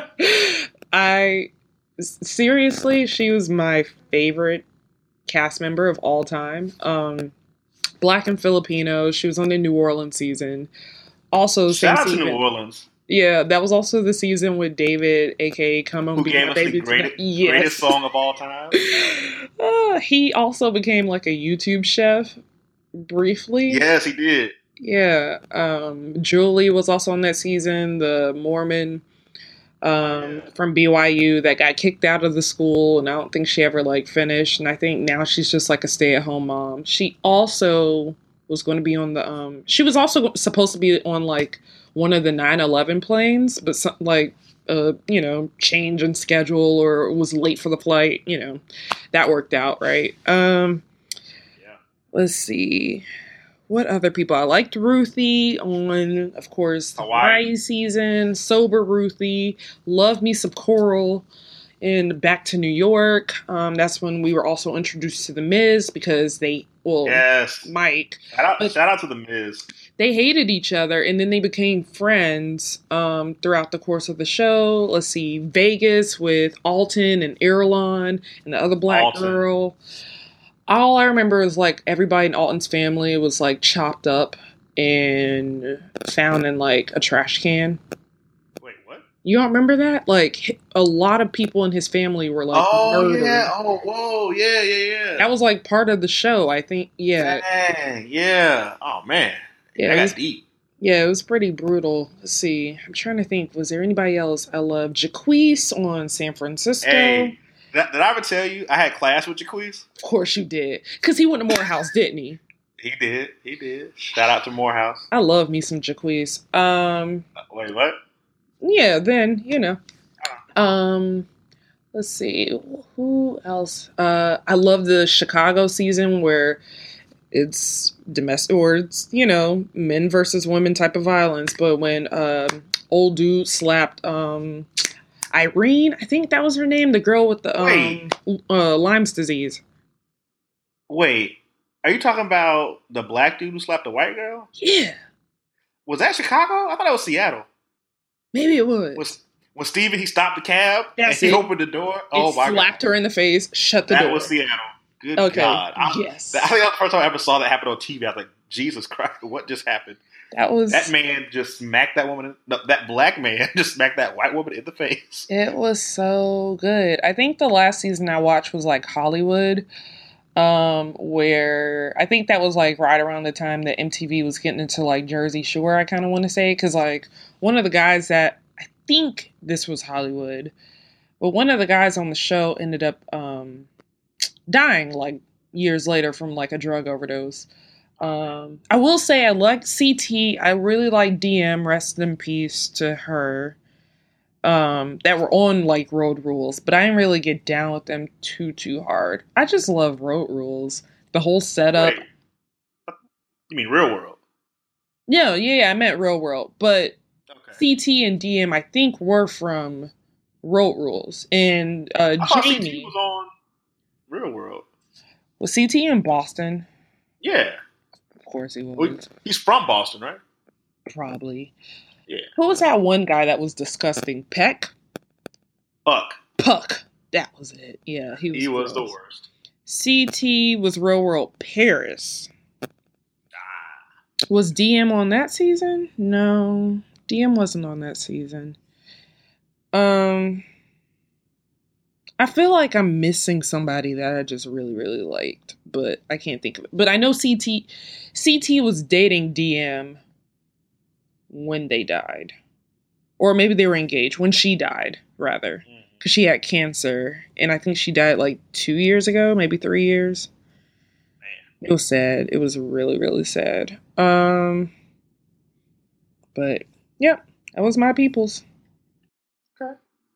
I, seriously, she was my favorite cast member of all time. Um, Black and Filipino. She was on the New Orleans season. Also,
Shout out
same
to
season.
New Orleans.
Yeah, that was also the season with David, aka Come On
Who
Be
gave
My
us
Baby
the greatest,
Tonight. Yes.
greatest song of all time.
Uh, he also became like a YouTube chef briefly.
Yes, he did.
Yeah. Um, Julie was also on that season, the Mormon um,
Yeah.
from B Y U that got kicked out of the school, and I don't think she ever like finished. And I think now she's just like a stay at home mom. She also was going to be on the. Um, she was also supposed to be on like one of the nine eleven planes, but some, like uh, you know, change in schedule or was late for the flight. You know, that worked out right. Um,
Yeah.
let's see. What other people? I liked Ruthie on, of course, the
Hawaii.
Hawaii season. Sober Ruthie. Love me some Coral in Back to New York. Um, that's when we were also introduced to The Miz because they, well,
Yes.
Mike,
Shout out,
but
shout out to the Miz.
they hated each other and then they became friends um, throughout the course of the show. Let's see, Vegas with Alton and Irulan and the other black
Alton.
girl. All I remember is like everybody in Alton's family was like chopped up and found in like a trash can.
Wait, what?
You don't remember that? Like a lot of people in his family were like
Oh
murdered.
yeah. Oh whoa. Yeah, yeah, yeah.
That was like part of the show, I think. Yeah,
Dang. Yeah. Oh man.
yeah,
That
it was.
got deep.
Yeah, it was pretty brutal. Let's see. I'm trying to think. Was there anybody else I loved? Jaquise on San Francisco.
Hey, did, did I ever tell you I had class with Jaquez?
Of course you did, because he went to Morehouse, didn't he?
He did. He did. Shout out to Morehouse.
I love me some Jaquise. Um,
Uh, wait, what?
yeah. Then you know. Um, let's see. Who else? Uh, I love the Chicago season where it's domestic, or it's, you know, men versus women type of violence. But when um, old dude slapped um, Irene, I think that was her name, the girl with the um,
Wait.
uh, Lyme's disease.
Wait, are you talking about the black dude who slapped the white girl?
Yeah,
Was that Chicago? I thought that was Seattle.
maybe it was.
Was when Steven, he stopped the cab
That's
and he
it.
opened the door?
It
Oh my
slapped
god.
her in the face, shut the
That
door.
was Seattle. Good
Okay,
God. I,
yes.
I think that was the first time I ever saw that happen on T V. I was like, Jesus Christ, what just happened?
That was
That man just smacked that woman, in, no, that black man just smacked that white woman in the face.
It was so good. I think the last season I watched was like Hollywood, um, where I think that was like right around the time that M T V was getting into like Jersey Shore, I kind of want to say. Because like one of the guys that, I think this was Hollywood, but one of the guys on the show ended up um, dying like years later from like a drug overdose. Um, I will say I like C T. I really like D M. Rest in peace to her. Um, that were on like Road Rules, but I didn't really get down with them too too hard. I just love Road Rules. The whole setup.
Wait, you mean Real World?
No, yeah, yeah, I meant Real World, but
Okay.
C T and D M I think were from Road Rules, and uh,
I thought C
Jamie
T was on Real World.
was C T in Boston.
Yeah.
Of course he
Well,
was.
he's from Boston, right?
Probably.
Yeah.
Who was that one guy that was disgusting? Peck?
Puck.
Puck. That was it. Yeah, he was.
He was the
gross.
worst.
C T was Real World Paris.
Ah.
Was D M on that season? No, D M wasn't on that season. Um, I feel like I'm missing somebody that I just really, really liked, but I can't think of it. But I know C T, C T was dating D M when they died, or maybe they were engaged when she died, rather, because she had cancer, and I think she died like two years ago, maybe three years. It was sad. It was really, really sad. Um, but yeah, that was my people's.
Okay.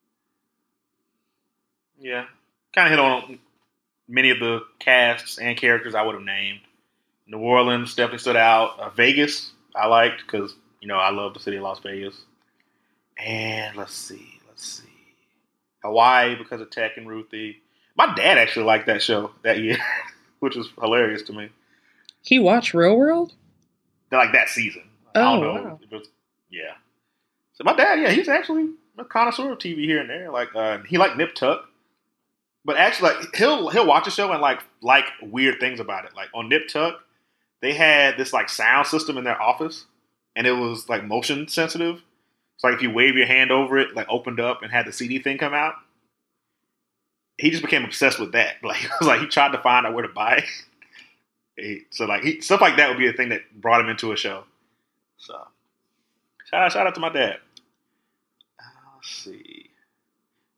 Yeah. Kind of hit on many of the casts and characters I would have named. New Orleans definitely stood out. Uh, Vegas, I liked because, you know, I love the city of Las Vegas. And let's see, let's see. Hawaii because of Tech and Ruthie. My dad actually liked that show that year, which was hilarious to me.
He watched Real World?
Like that season. I
Oh,
don't know.
wow.
If it was, yeah. So my dad, yeah, he's actually a connoisseur of T V here and there. Like uh, he liked Nip Tuck. But actually, like he'll he'll watch a show and like like weird things about it. Like on Nip Tuck, they had this like sound system in their office, and it was like motion sensitive. So like if you wave your hand over it, like opened up and had the C D thing come out. He just became obsessed with that. Like it was like he tried to find out where to buy it. He- so like he, stuff like that would be a thing that brought him into a show. So shout out shout out to my dad. Uh, let's see.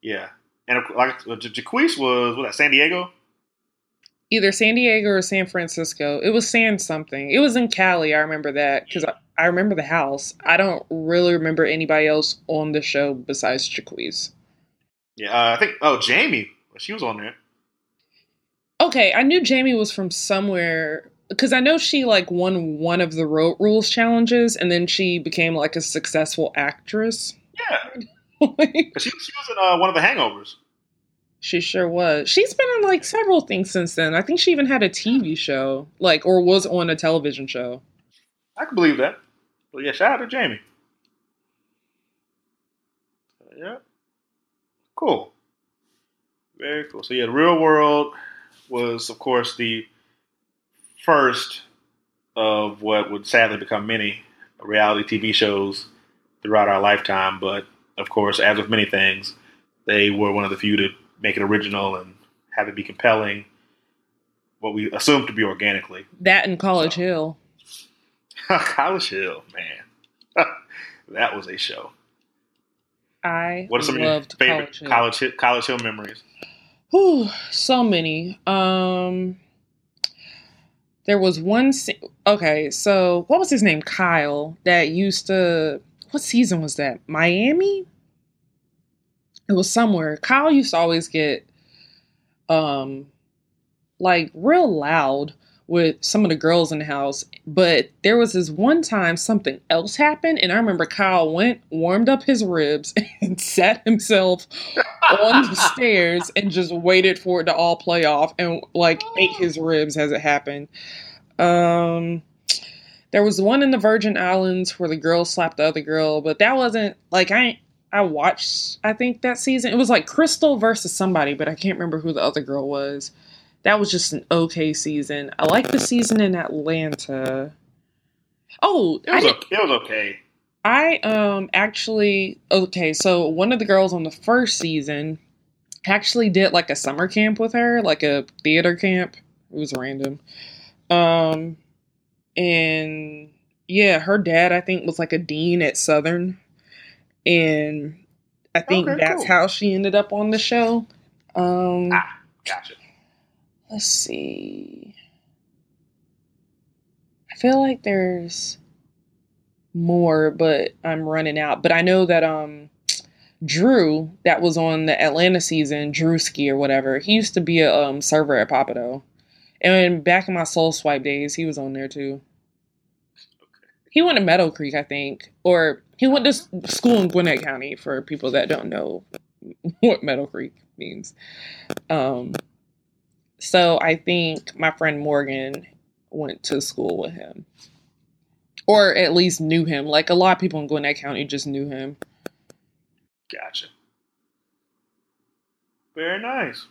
Yeah, and like uh, Ja- Jaquise was what that San Diego.
Either San Diego or San Francisco. It was San something. It was in Cali. I remember that because I, I remember the house. I don't really remember anybody else on the show besides Jaquise.
Yeah, uh, I think. Oh, Jamie, she was on there.
Okay, I knew Jamie was from somewhere because I know she like won one of the Road Rules challenges, and then she became like a successful actress.
Yeah, because she, she was in uh, one of the Hangovers.
She sure was. She's been in like several things since then. I think she even had a T V show, like, or was on a television show.
I can believe that. But yeah, shout out to Jamie. Uh, yeah, cool, very cool. So yeah, the Real World was, of course, the first of what would sadly become many reality T V shows throughout our lifetime. But of course, as with many things, they were one of the few to make it original and have it be compelling. What we assumed to be organically.
That and College
So.
Hill.
College Hill, man, that was a show.
I
What are some
loved
of your favorite
College Hill.
College Hill, College Hill memories?
Whew, so many. Um, there was one. Se- okay, so what was his name? Kyle. That used to. What season was that? Miami. It was somewhere. Kyle used to always get, um, like real loud with some of the girls in the house. But there was this one time something else happened, and I remember Kyle went, warmed up his ribs, and sat himself on the stairs and just waited for it to all play off and like ate his ribs as it happened. Um there was one in the Virgin Islands where the girl slapped the other girl, but that wasn't like I I watched I think that season. It was like Crystal versus somebody, but I can't remember who the other girl was. That was just an okay season. I like the season in Atlanta. Oh,
It
I
was
did,
okay. It was okay.
I um actually okay, so one of the girls on the first season actually did like a summer camp with her, like a theater camp. It was random. Um and yeah, her dad I think was like a dean at Southern, and I think
Okay,
that's
cool.
how she ended up on the show. Um
Ah, gotcha.
let's see. I feel like there's more, but I'm running out. But I know that um Drew, that was on the Atlanta season, Drewski or whatever, he used to be a um, server at Papado. And back in my Soul Swipe days, he was on there too. He went to Meadow Creek, I think. Or he went to s- school in Gwinnett County, for people that don't know what Meadow Creek means. Um, so I think my friend Morgan went to school with him. Or at least knew him. Like a lot of people in Gwinnett County just knew him.
Gotcha. Very nice.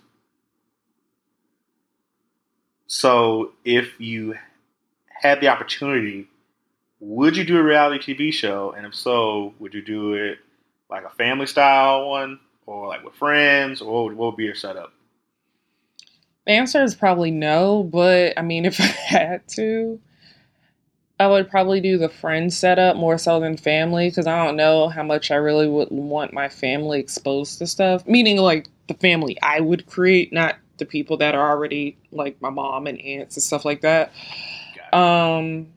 So, if you had the opportunity, would you do a reality T V show? And if so, would you do it like a family style one, or like with friends, or what would, what would be your setup?
The answer is probably no, but I mean, if I had to, I would probably do the friend setup more so than family, because I don't know how much I really would want my family exposed to stuff. Meaning, like, the family I would create, not the people that are already, like, my mom and aunts and stuff like that.
Gotcha.
Um,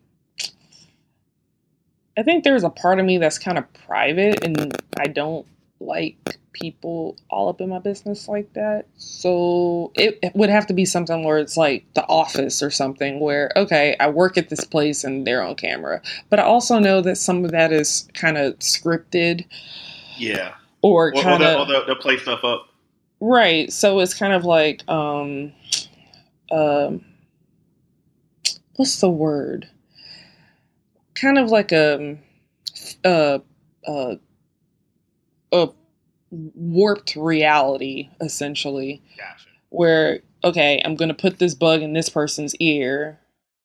I think there's a part of me that's kind of private, and I don't like people all up in my business like that. So it, it would have to be something where it's like The Office or something where, okay, I work at this place and they're on camera. But I also know that some of that is kind of scripted.
Yeah.
Or
Or, or,
kind
they'll, or
of,
they'll, they'll play stuff up.
right. So it's kind of like, um, um, what's the word? Kind of like a, a, a, a warped reality, essentially,
Gotcha.
where, okay, I'm going to put this bug in this person's ear.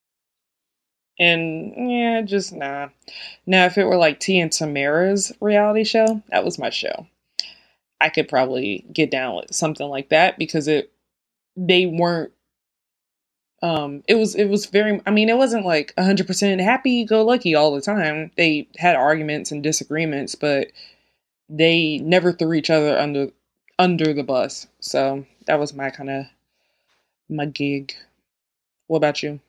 And yeah, just nah. Now, if it were like T and Tamara's reality show, that was my show. I could probably get down with something like that because it, they weren't, um, it was, it was very, I mean, it wasn't like one hundred percent happy go lucky all the time. They had arguments and disagreements, but they never threw each other under under the bus. So that was my kind of my gig. What about you?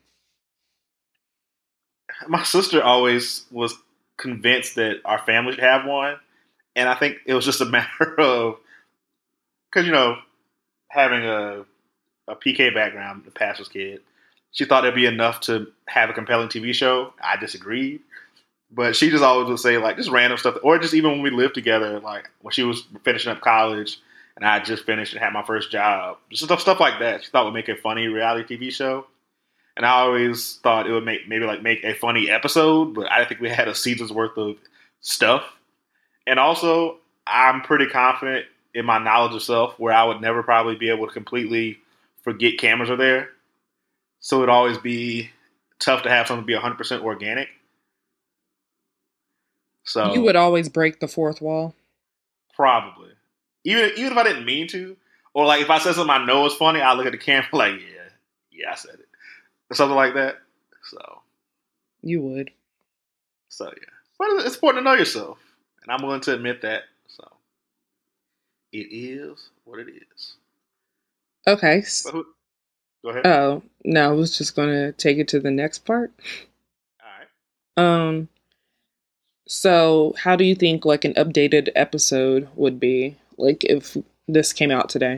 My sister always was convinced that our family should have one, and I think it was just a matter of because you know having a a P K background, the pastor's kid. She thought it'd be enough to have a compelling T V show. I disagreed. But she just always would say like just random stuff, or just even when we lived together, like when she was finishing up college and I had just finished and had my first job, just stuff stuff like that. She thought would make a funny reality T V show, and I always thought it would make maybe like make a funny episode, but I didn't think we had a season's worth of stuff. And also, I'm pretty confident in my knowledge of self, where I would never probably be able to completely forget cameras are there. So it'd always be tough to have something be one hundred percent organic.
You
So
would always break the fourth wall.
probably. Even even if I didn't mean to, or like if I said something I know is funny, I look at the camera like, yeah, yeah, I said it, or something like that. So,
You would.
so yeah, but it's important to know yourself, and I'm willing to admit that. So it is what it is.
Okay.
But who, go ahead.
Oh, no, I was just going to take it to the next part.
All right.
Um, so how do you think like an updated episode would be? Like if this came out today?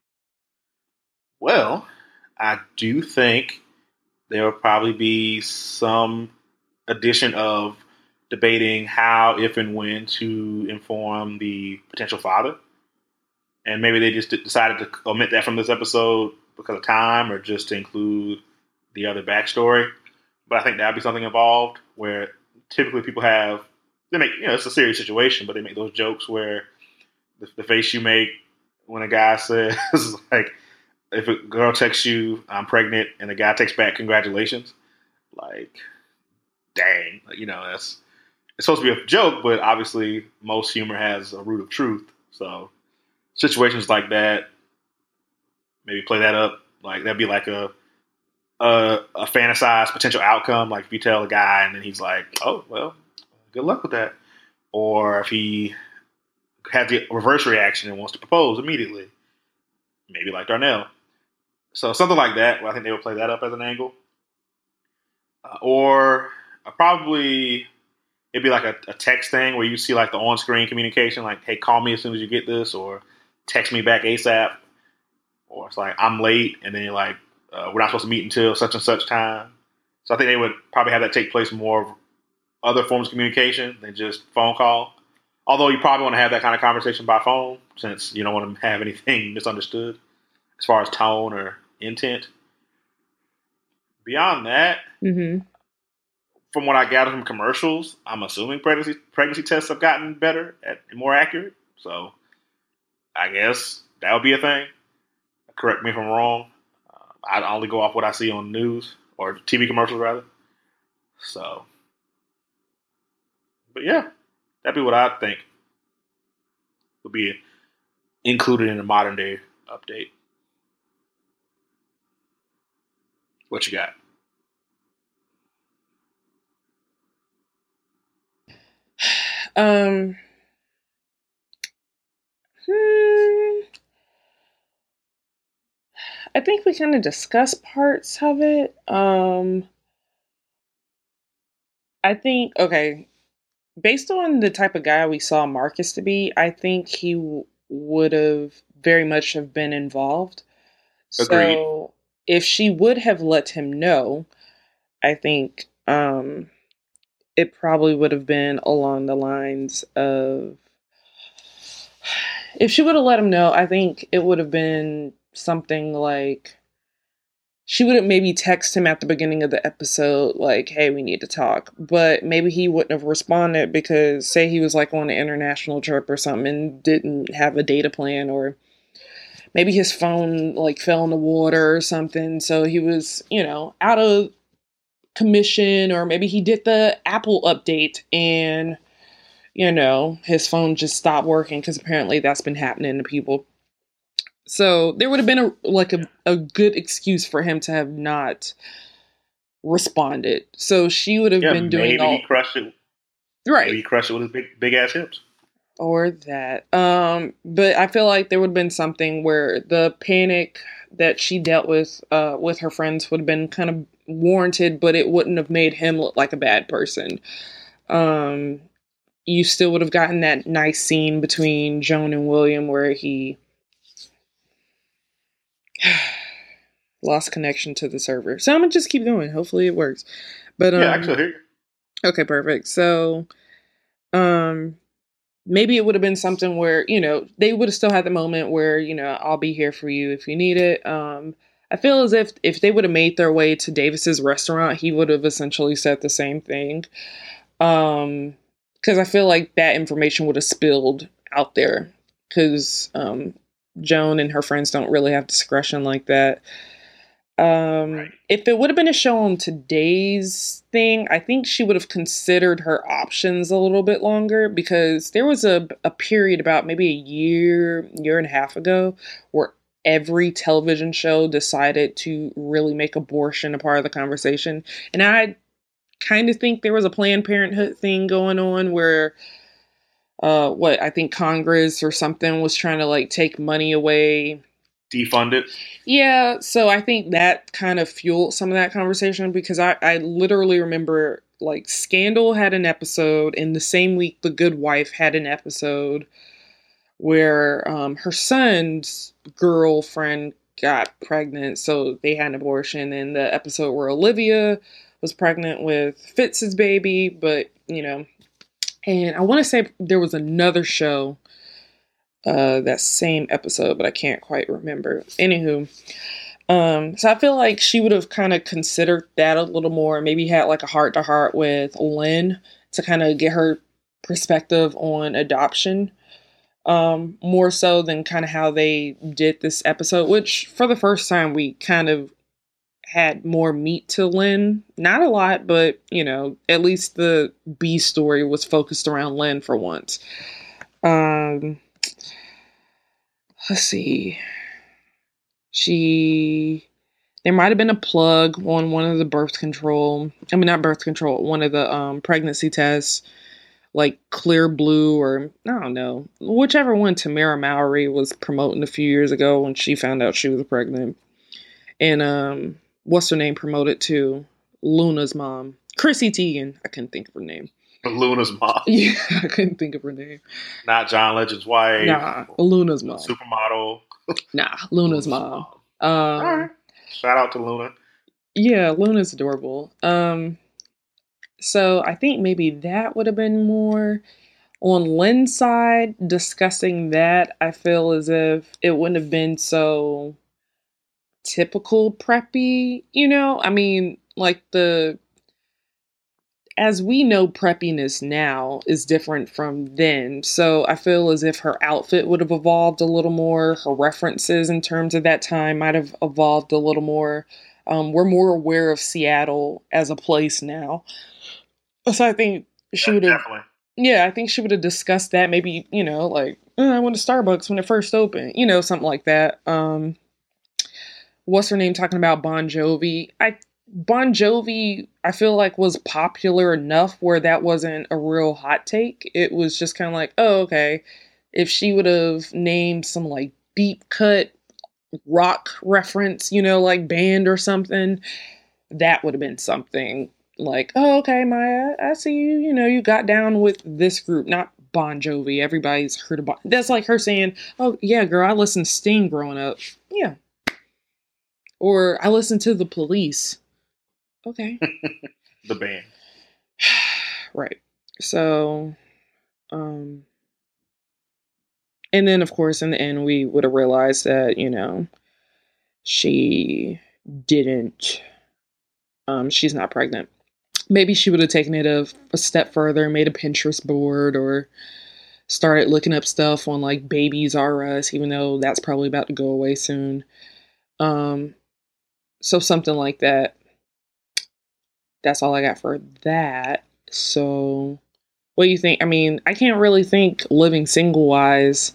Well, I do think there will probably be some addition of debating how, if, and when to inform the potential father. And maybe they just decided to omit that from this episode because of time or just to include the other backstory. But I think that'd be something involved where typically people have, they make, you know, it's a serious situation, but they make those jokes where the, the face you make when a guy says, like, if a girl texts you, I'm pregnant, and the guy texts back, congratulations, like, dang, like, you know, that's, it's supposed to be a joke, but obviously most humor has a root of truth. So situations like that, maybe play that up. Like that'd be like a a, a fantasized potential outcome. Like if you tell a guy and then he's like, "Oh well, good luck with that," or if he has the reverse reaction and wants to propose immediately, maybe like Darnell. So something like that. I think they would play that up as an angle, uh, or uh, probably it'd be like a, a text thing where you see like the on-screen communication, like, "Hey, call me as soon as you get this," or "Text me back ASAP." Or it's like, "I'm late," and then you're like, uh, "We're not supposed to meet until such and such time." So I think they would probably have that take place more of other forms of communication than just phone call. Although you probably want to have that kind of conversation by phone since you don't want to have anything misunderstood as far as tone or intent. Beyond that,
Mm-hmm.
from what I gather from commercials, I'm assuming pregnancy pregnancy tests have gotten better at, and more accurate. So I guess that would be a thing. Correct me if I'm wrong. Uh, I only go off what I see on the news or T V commercials, rather. So, but yeah, that'd be what I think would be included in a modern day update. What you got?
Um, hmm, I think we kind of discussed parts of it. Um, I think okay, based on the type of guy we saw Marcus to be, I think he w- would have very much have been involved.
Agreed.
So if she would have let him know, I think um, it probably would have been along the lines of if she would have let him know, I think it would have been something like she would have maybe text him at the beginning of the episode, like, "Hey, we need to talk." But maybe he wouldn't have responded because, say, he was like on an international trip or something and didn't have a data plan, or maybe his phone like fell in the water or something. So he was, you know, out of commission, or maybe he did the Apple update and, you know, his phone just stopped working because apparently that's been happening to people. So there would have been a like a, a good excuse for him to have not responded. So she would have
Yeah,
been doing
maybe he
all
crushed it. Maybe
right.
he crushed it with his big big ass hips.
Or that. Um, but I feel like there would have been something where the panic that she dealt with uh, with her friends would have been kind of warranted, but it wouldn't have made him look like a bad person. Um, you still would have gotten that nice scene between Joan and William where he lost connection to the server. So I'm gonna just keep going. Hopefully it works. But
Yeah,
um,
actually, here.
okay, perfect. So um, maybe it would have been something where, you know, they would have still had the moment where, you know, I'll be here for you if you need it. Um, I feel as if if they would have made their way to Davis's restaurant, he would have essentially said the same thing. Um, because I feel like that information would have spilled out there. Because um, Joan and her friends don't really have discretion like that.
Right.
Um, if it would have been a show on today's thing, I think she would have considered her options a little bit longer because there was a, a period about maybe a year, year and a half ago where every television show decided to really make abortion a part of the conversation. And I kind of think there was a Planned Parenthood thing going on where uh what I think Congress or something was trying to like take money away.
Defund it.
Yeah, so I think that kind of fueled some of that conversation because I, I literally remember like Scandal had an episode, and the same week The Good Wife had an episode where um, her son's girlfriend got pregnant, so they had an abortion. And the episode where Olivia was pregnant with Fitz's baby, but you know, and I want to say there was another show uh that same episode, but I can't quite remember. Anywho, um, so I feel like she would have kind of considered that a little more, maybe had like a heart to heart with Lynn to kind of get her perspective on adoption. Um, more so than kind of how they did this episode, which for the first time we kind of had more meat to Lynn. Not a lot, but you know, at least the B story was focused around Lynn for once. Um, let's see. She There might have been a plug on one of the birth control. I mean, not birth control, one of the um, pregnancy tests, like Clear Blue or I don't know, whichever one Tamara Mowry was promoting a few years ago when she found out she was pregnant. And um, what's her name promoted too? Luna's mom, Chrissy Teigen. I couldn't think of her name.
Luna's mom.
Yeah, I couldn't think of her name.
Not John Legend's wife.
Nah, Luna's mom.
Supermodel.
Nah, Luna's, Luna's mom. mom. Um, All right.
Shout out to Luna.
Yeah, Luna's adorable. Um, so I think maybe that would have been more on Lynn's side. Discussing that, I feel as if it wouldn't have been so typical preppy. You know, I mean, like the as we know, preppiness now is different from then. So I feel as if her outfit would have evolved a little more. Her references in terms of that time might have evolved a little more. Um, we're more aware of Seattle as a place now. So I think she would have,
Definitely.
yeah, I think she would have discussed that. Maybe, you know, like, oh, I went to Starbucks when it first opened, you know, something like that. Um, what's her name talking about Bon Jovi? I Bon Jovi, I feel like was popular enough where that wasn't a real hot take. It was just kind of like, oh, okay. If she would have named some like deep cut rock reference, you know, like band or something, that would have been something like, oh, okay, Maya, I see you, you know, you got down with this group, not Bon Jovi. Everybody's heard of Bon. That's like her saying, oh, yeah, girl, I listened to Sting growing up. Yeah. Or I listened to The Police. Okay.
The band.
Right. So, um, and then of course in the end we would have realized that, you know, she didn't, um, she's not pregnant. Maybe she would have taken it a, a step further, made a Pinterest board or started looking up stuff on like Babies R Us, even though that's probably about to go away soon. Um, so something like that. That's all I got for that. So, what do you think? I mean, I can't really think living single wise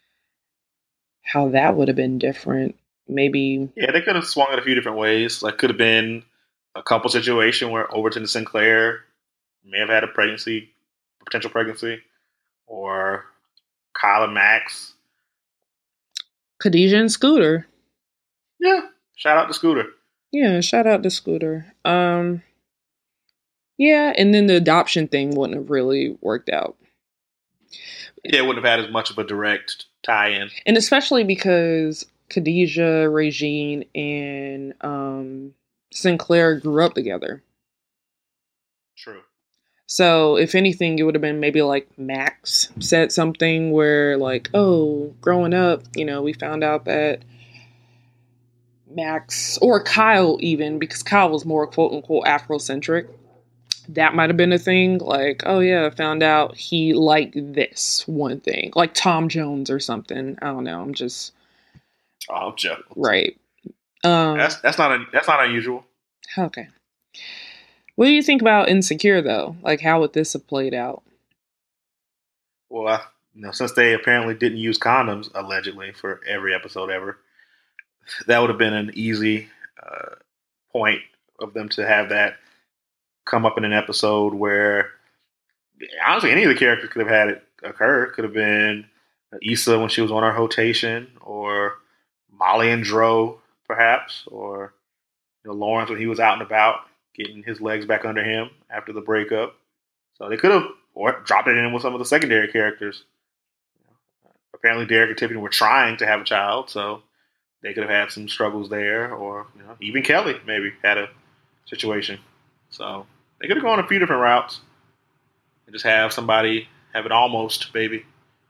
how that would have been different. Maybe.
Yeah, they could have swung it a few different ways. Like, could have been a couple situation where Overton and Sinclair may have had a pregnancy, potential pregnancy, or Kyle and Max.
Khadijah and Scooter.
Yeah. Shout out to Scooter.
Yeah, shout out to Scooter. Um, yeah, and then the adoption thing wouldn't have really worked out.
Yeah, it wouldn't have had as much of a direct tie-in.
And especially because Khadijah, Regine, and um, Sinclair grew up together.
True.
So, if anything, it would have been maybe like Max said something where, like, oh, growing up, you know, we found out that Max, or Kyle even, because Kyle was more quote unquote Afrocentric. That might have been a thing. Like, oh yeah, I found out he liked this one thing. Like Tom Jones or something. I don't know. I'm just.
Tom Jones.
Right. Um,
that's that's not un, that's not unusual.
Okay. What do you think about Insecure though? Like, how would this have played out?
Well, I, you know, since they apparently didn't use condoms allegedly for every episode ever, that would have been an easy uh, point of them to have that come up in an episode where, honestly, any of the characters could have had it occur. Could have been Issa when she was on her rotation, or Molly and Dro, perhaps, or you know, Lawrence when he was out and about, getting his legs back under him after the breakup. So they could have or dropped it in with some of the secondary characters. Apparently, Derek and Tiffany were trying to have a child, so they could have had some struggles there, or you know, even Kelly maybe had a situation. So they could have gone a few different routes and just have somebody have an almost baby.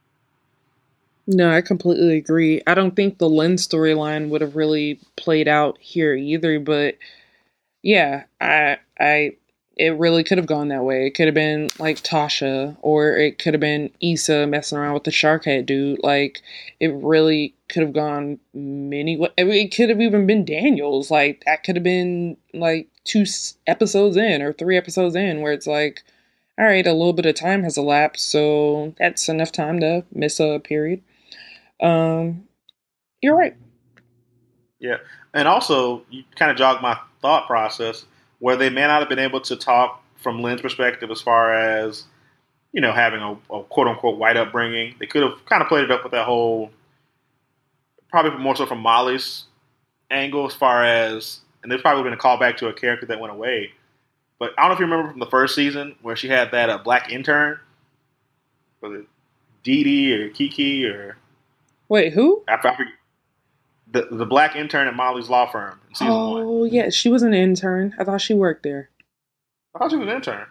No, I completely agree. I don't think the Lynn storyline would have really played out here either, but yeah, I I it really could have gone that way. It could have been like Tasha, or it could have been Issa messing around with the shark head dude. Like, it really could have gone many ways. It could have even been Daniels. Like, that could have been like two episodes in or three episodes in, where it's like, all right, a little bit of time has elapsed, so that's enough time to miss a period. Um, you're right.
Yeah, and also you kind of jogged my thought process where they may not have been able to talk from Lynn's perspective as far as, you know, having a, a quote-unquote white upbringing. They could have kind of played it up with that whole, probably more so from Molly's angle as far as, and there's probably been a callback to a character that went away. But I don't know if you remember from the first season where she had that uh, black intern. Was it Dee Dee or Kiki or...
Wait, who?
I, I forget. The, the black intern at Molly's law firm in season
oh,
one.
Oh, yeah. She was an intern. I thought she worked there.
I thought she was an intern.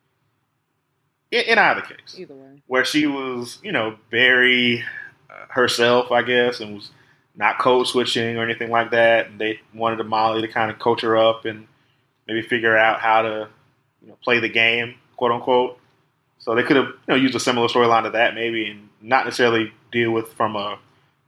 In, in either case.
Either way. Where
she was, you know, very uh, herself, I guess, and was not code switching or anything like that. And they wanted Molly to kind of coach her up and maybe figure out how to, you know, play the game, quote unquote. So they could have, you know, used a similar storyline to that maybe, and not necessarily deal with from a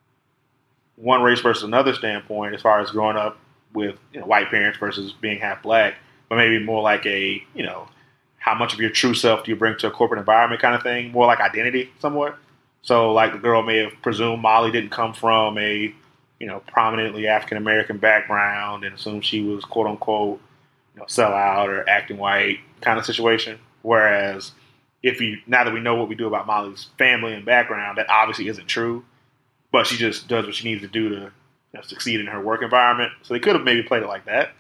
one race versus another standpoint as far as growing up with, you know, white parents versus being half black, but maybe more like a, you know, how much of your true self do you bring to a corporate environment kind of thing, more like identity somewhat. So like the girl may have presumed Molly didn't come from a, you know, prominently African-American background and assumed she was quote unquote, you know, sell out or acting white kind of situation. Whereas if you, now that we know what we do about Molly's family and background, that obviously isn't true. But she just does what she needs to do to, you know, succeed in her work environment. So they could have maybe played it like that.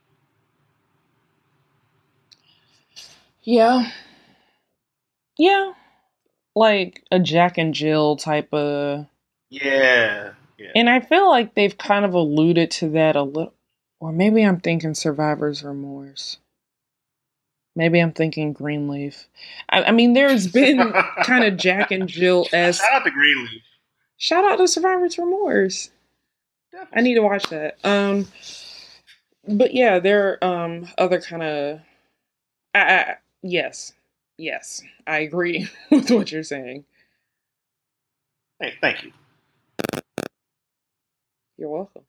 Yeah. Yeah. Like a Jack and Jill type of...
Yeah. yeah.
And I feel like they've kind of alluded to that a little. Or maybe I'm thinking Survivor's Remorse. Maybe I'm thinking Greenleaf. I, I mean, there's been kind of Jack and Jill-esque...
Shout out to Greenleaf.
Shout out to Survivor's Remorse. Definitely. I need to watch that. Um, but yeah, there are um, other kind of... I, I, yes. Yes. I agree with what you're saying.
Hey, thank you.
You're welcome.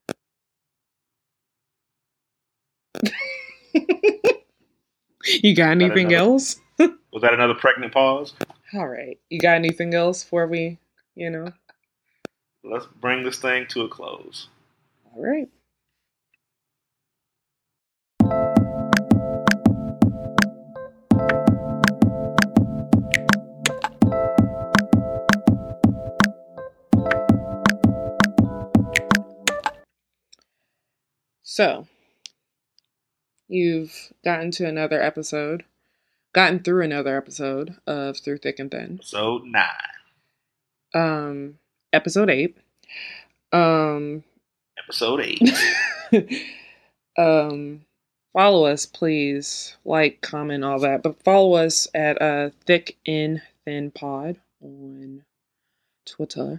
You got anything
another,
else?
Was that another pregnant pause?
All right. You got anything else before we, you know?
Let's bring this thing to a close.
All right. So, you've gotten to another episode, gotten through another episode of Through Thick and Thin.
Episode nine.
Um, episode eight. Um,
episode eight.
um, follow us, please. Like, comment, all that. But follow us at uh, Thick and Thin Pod on Twitter.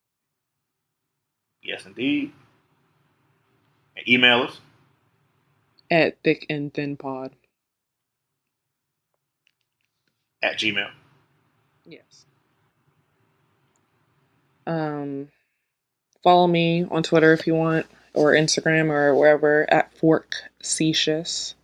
Yes, indeed. And email us
At Thick and Thin Pod.
At Gmail.
Yes. Um, follow me on Twitter if you want, or Instagram, or wherever, at Forkcetious.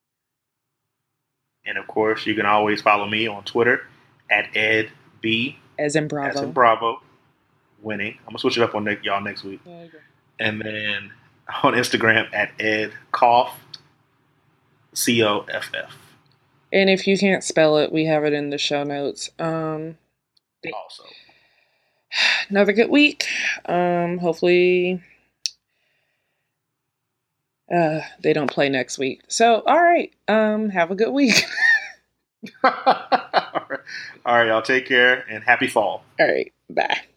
And of course, you can always follow me on Twitter at EdB.
As in Bravo.
As in Bravo. Winning. I'm going to switch it up on ne- y'all next week.
Yeah, okay.
And then on Instagram at EdCoff. C O F F.
And if you can't spell it, we have it in the show notes. Um,
Also.
Another good week. Um, hopefully uh, they don't play next week. So, all right. Um, have a good week.
All right, y'all take care and happy fall.
All right. Bye.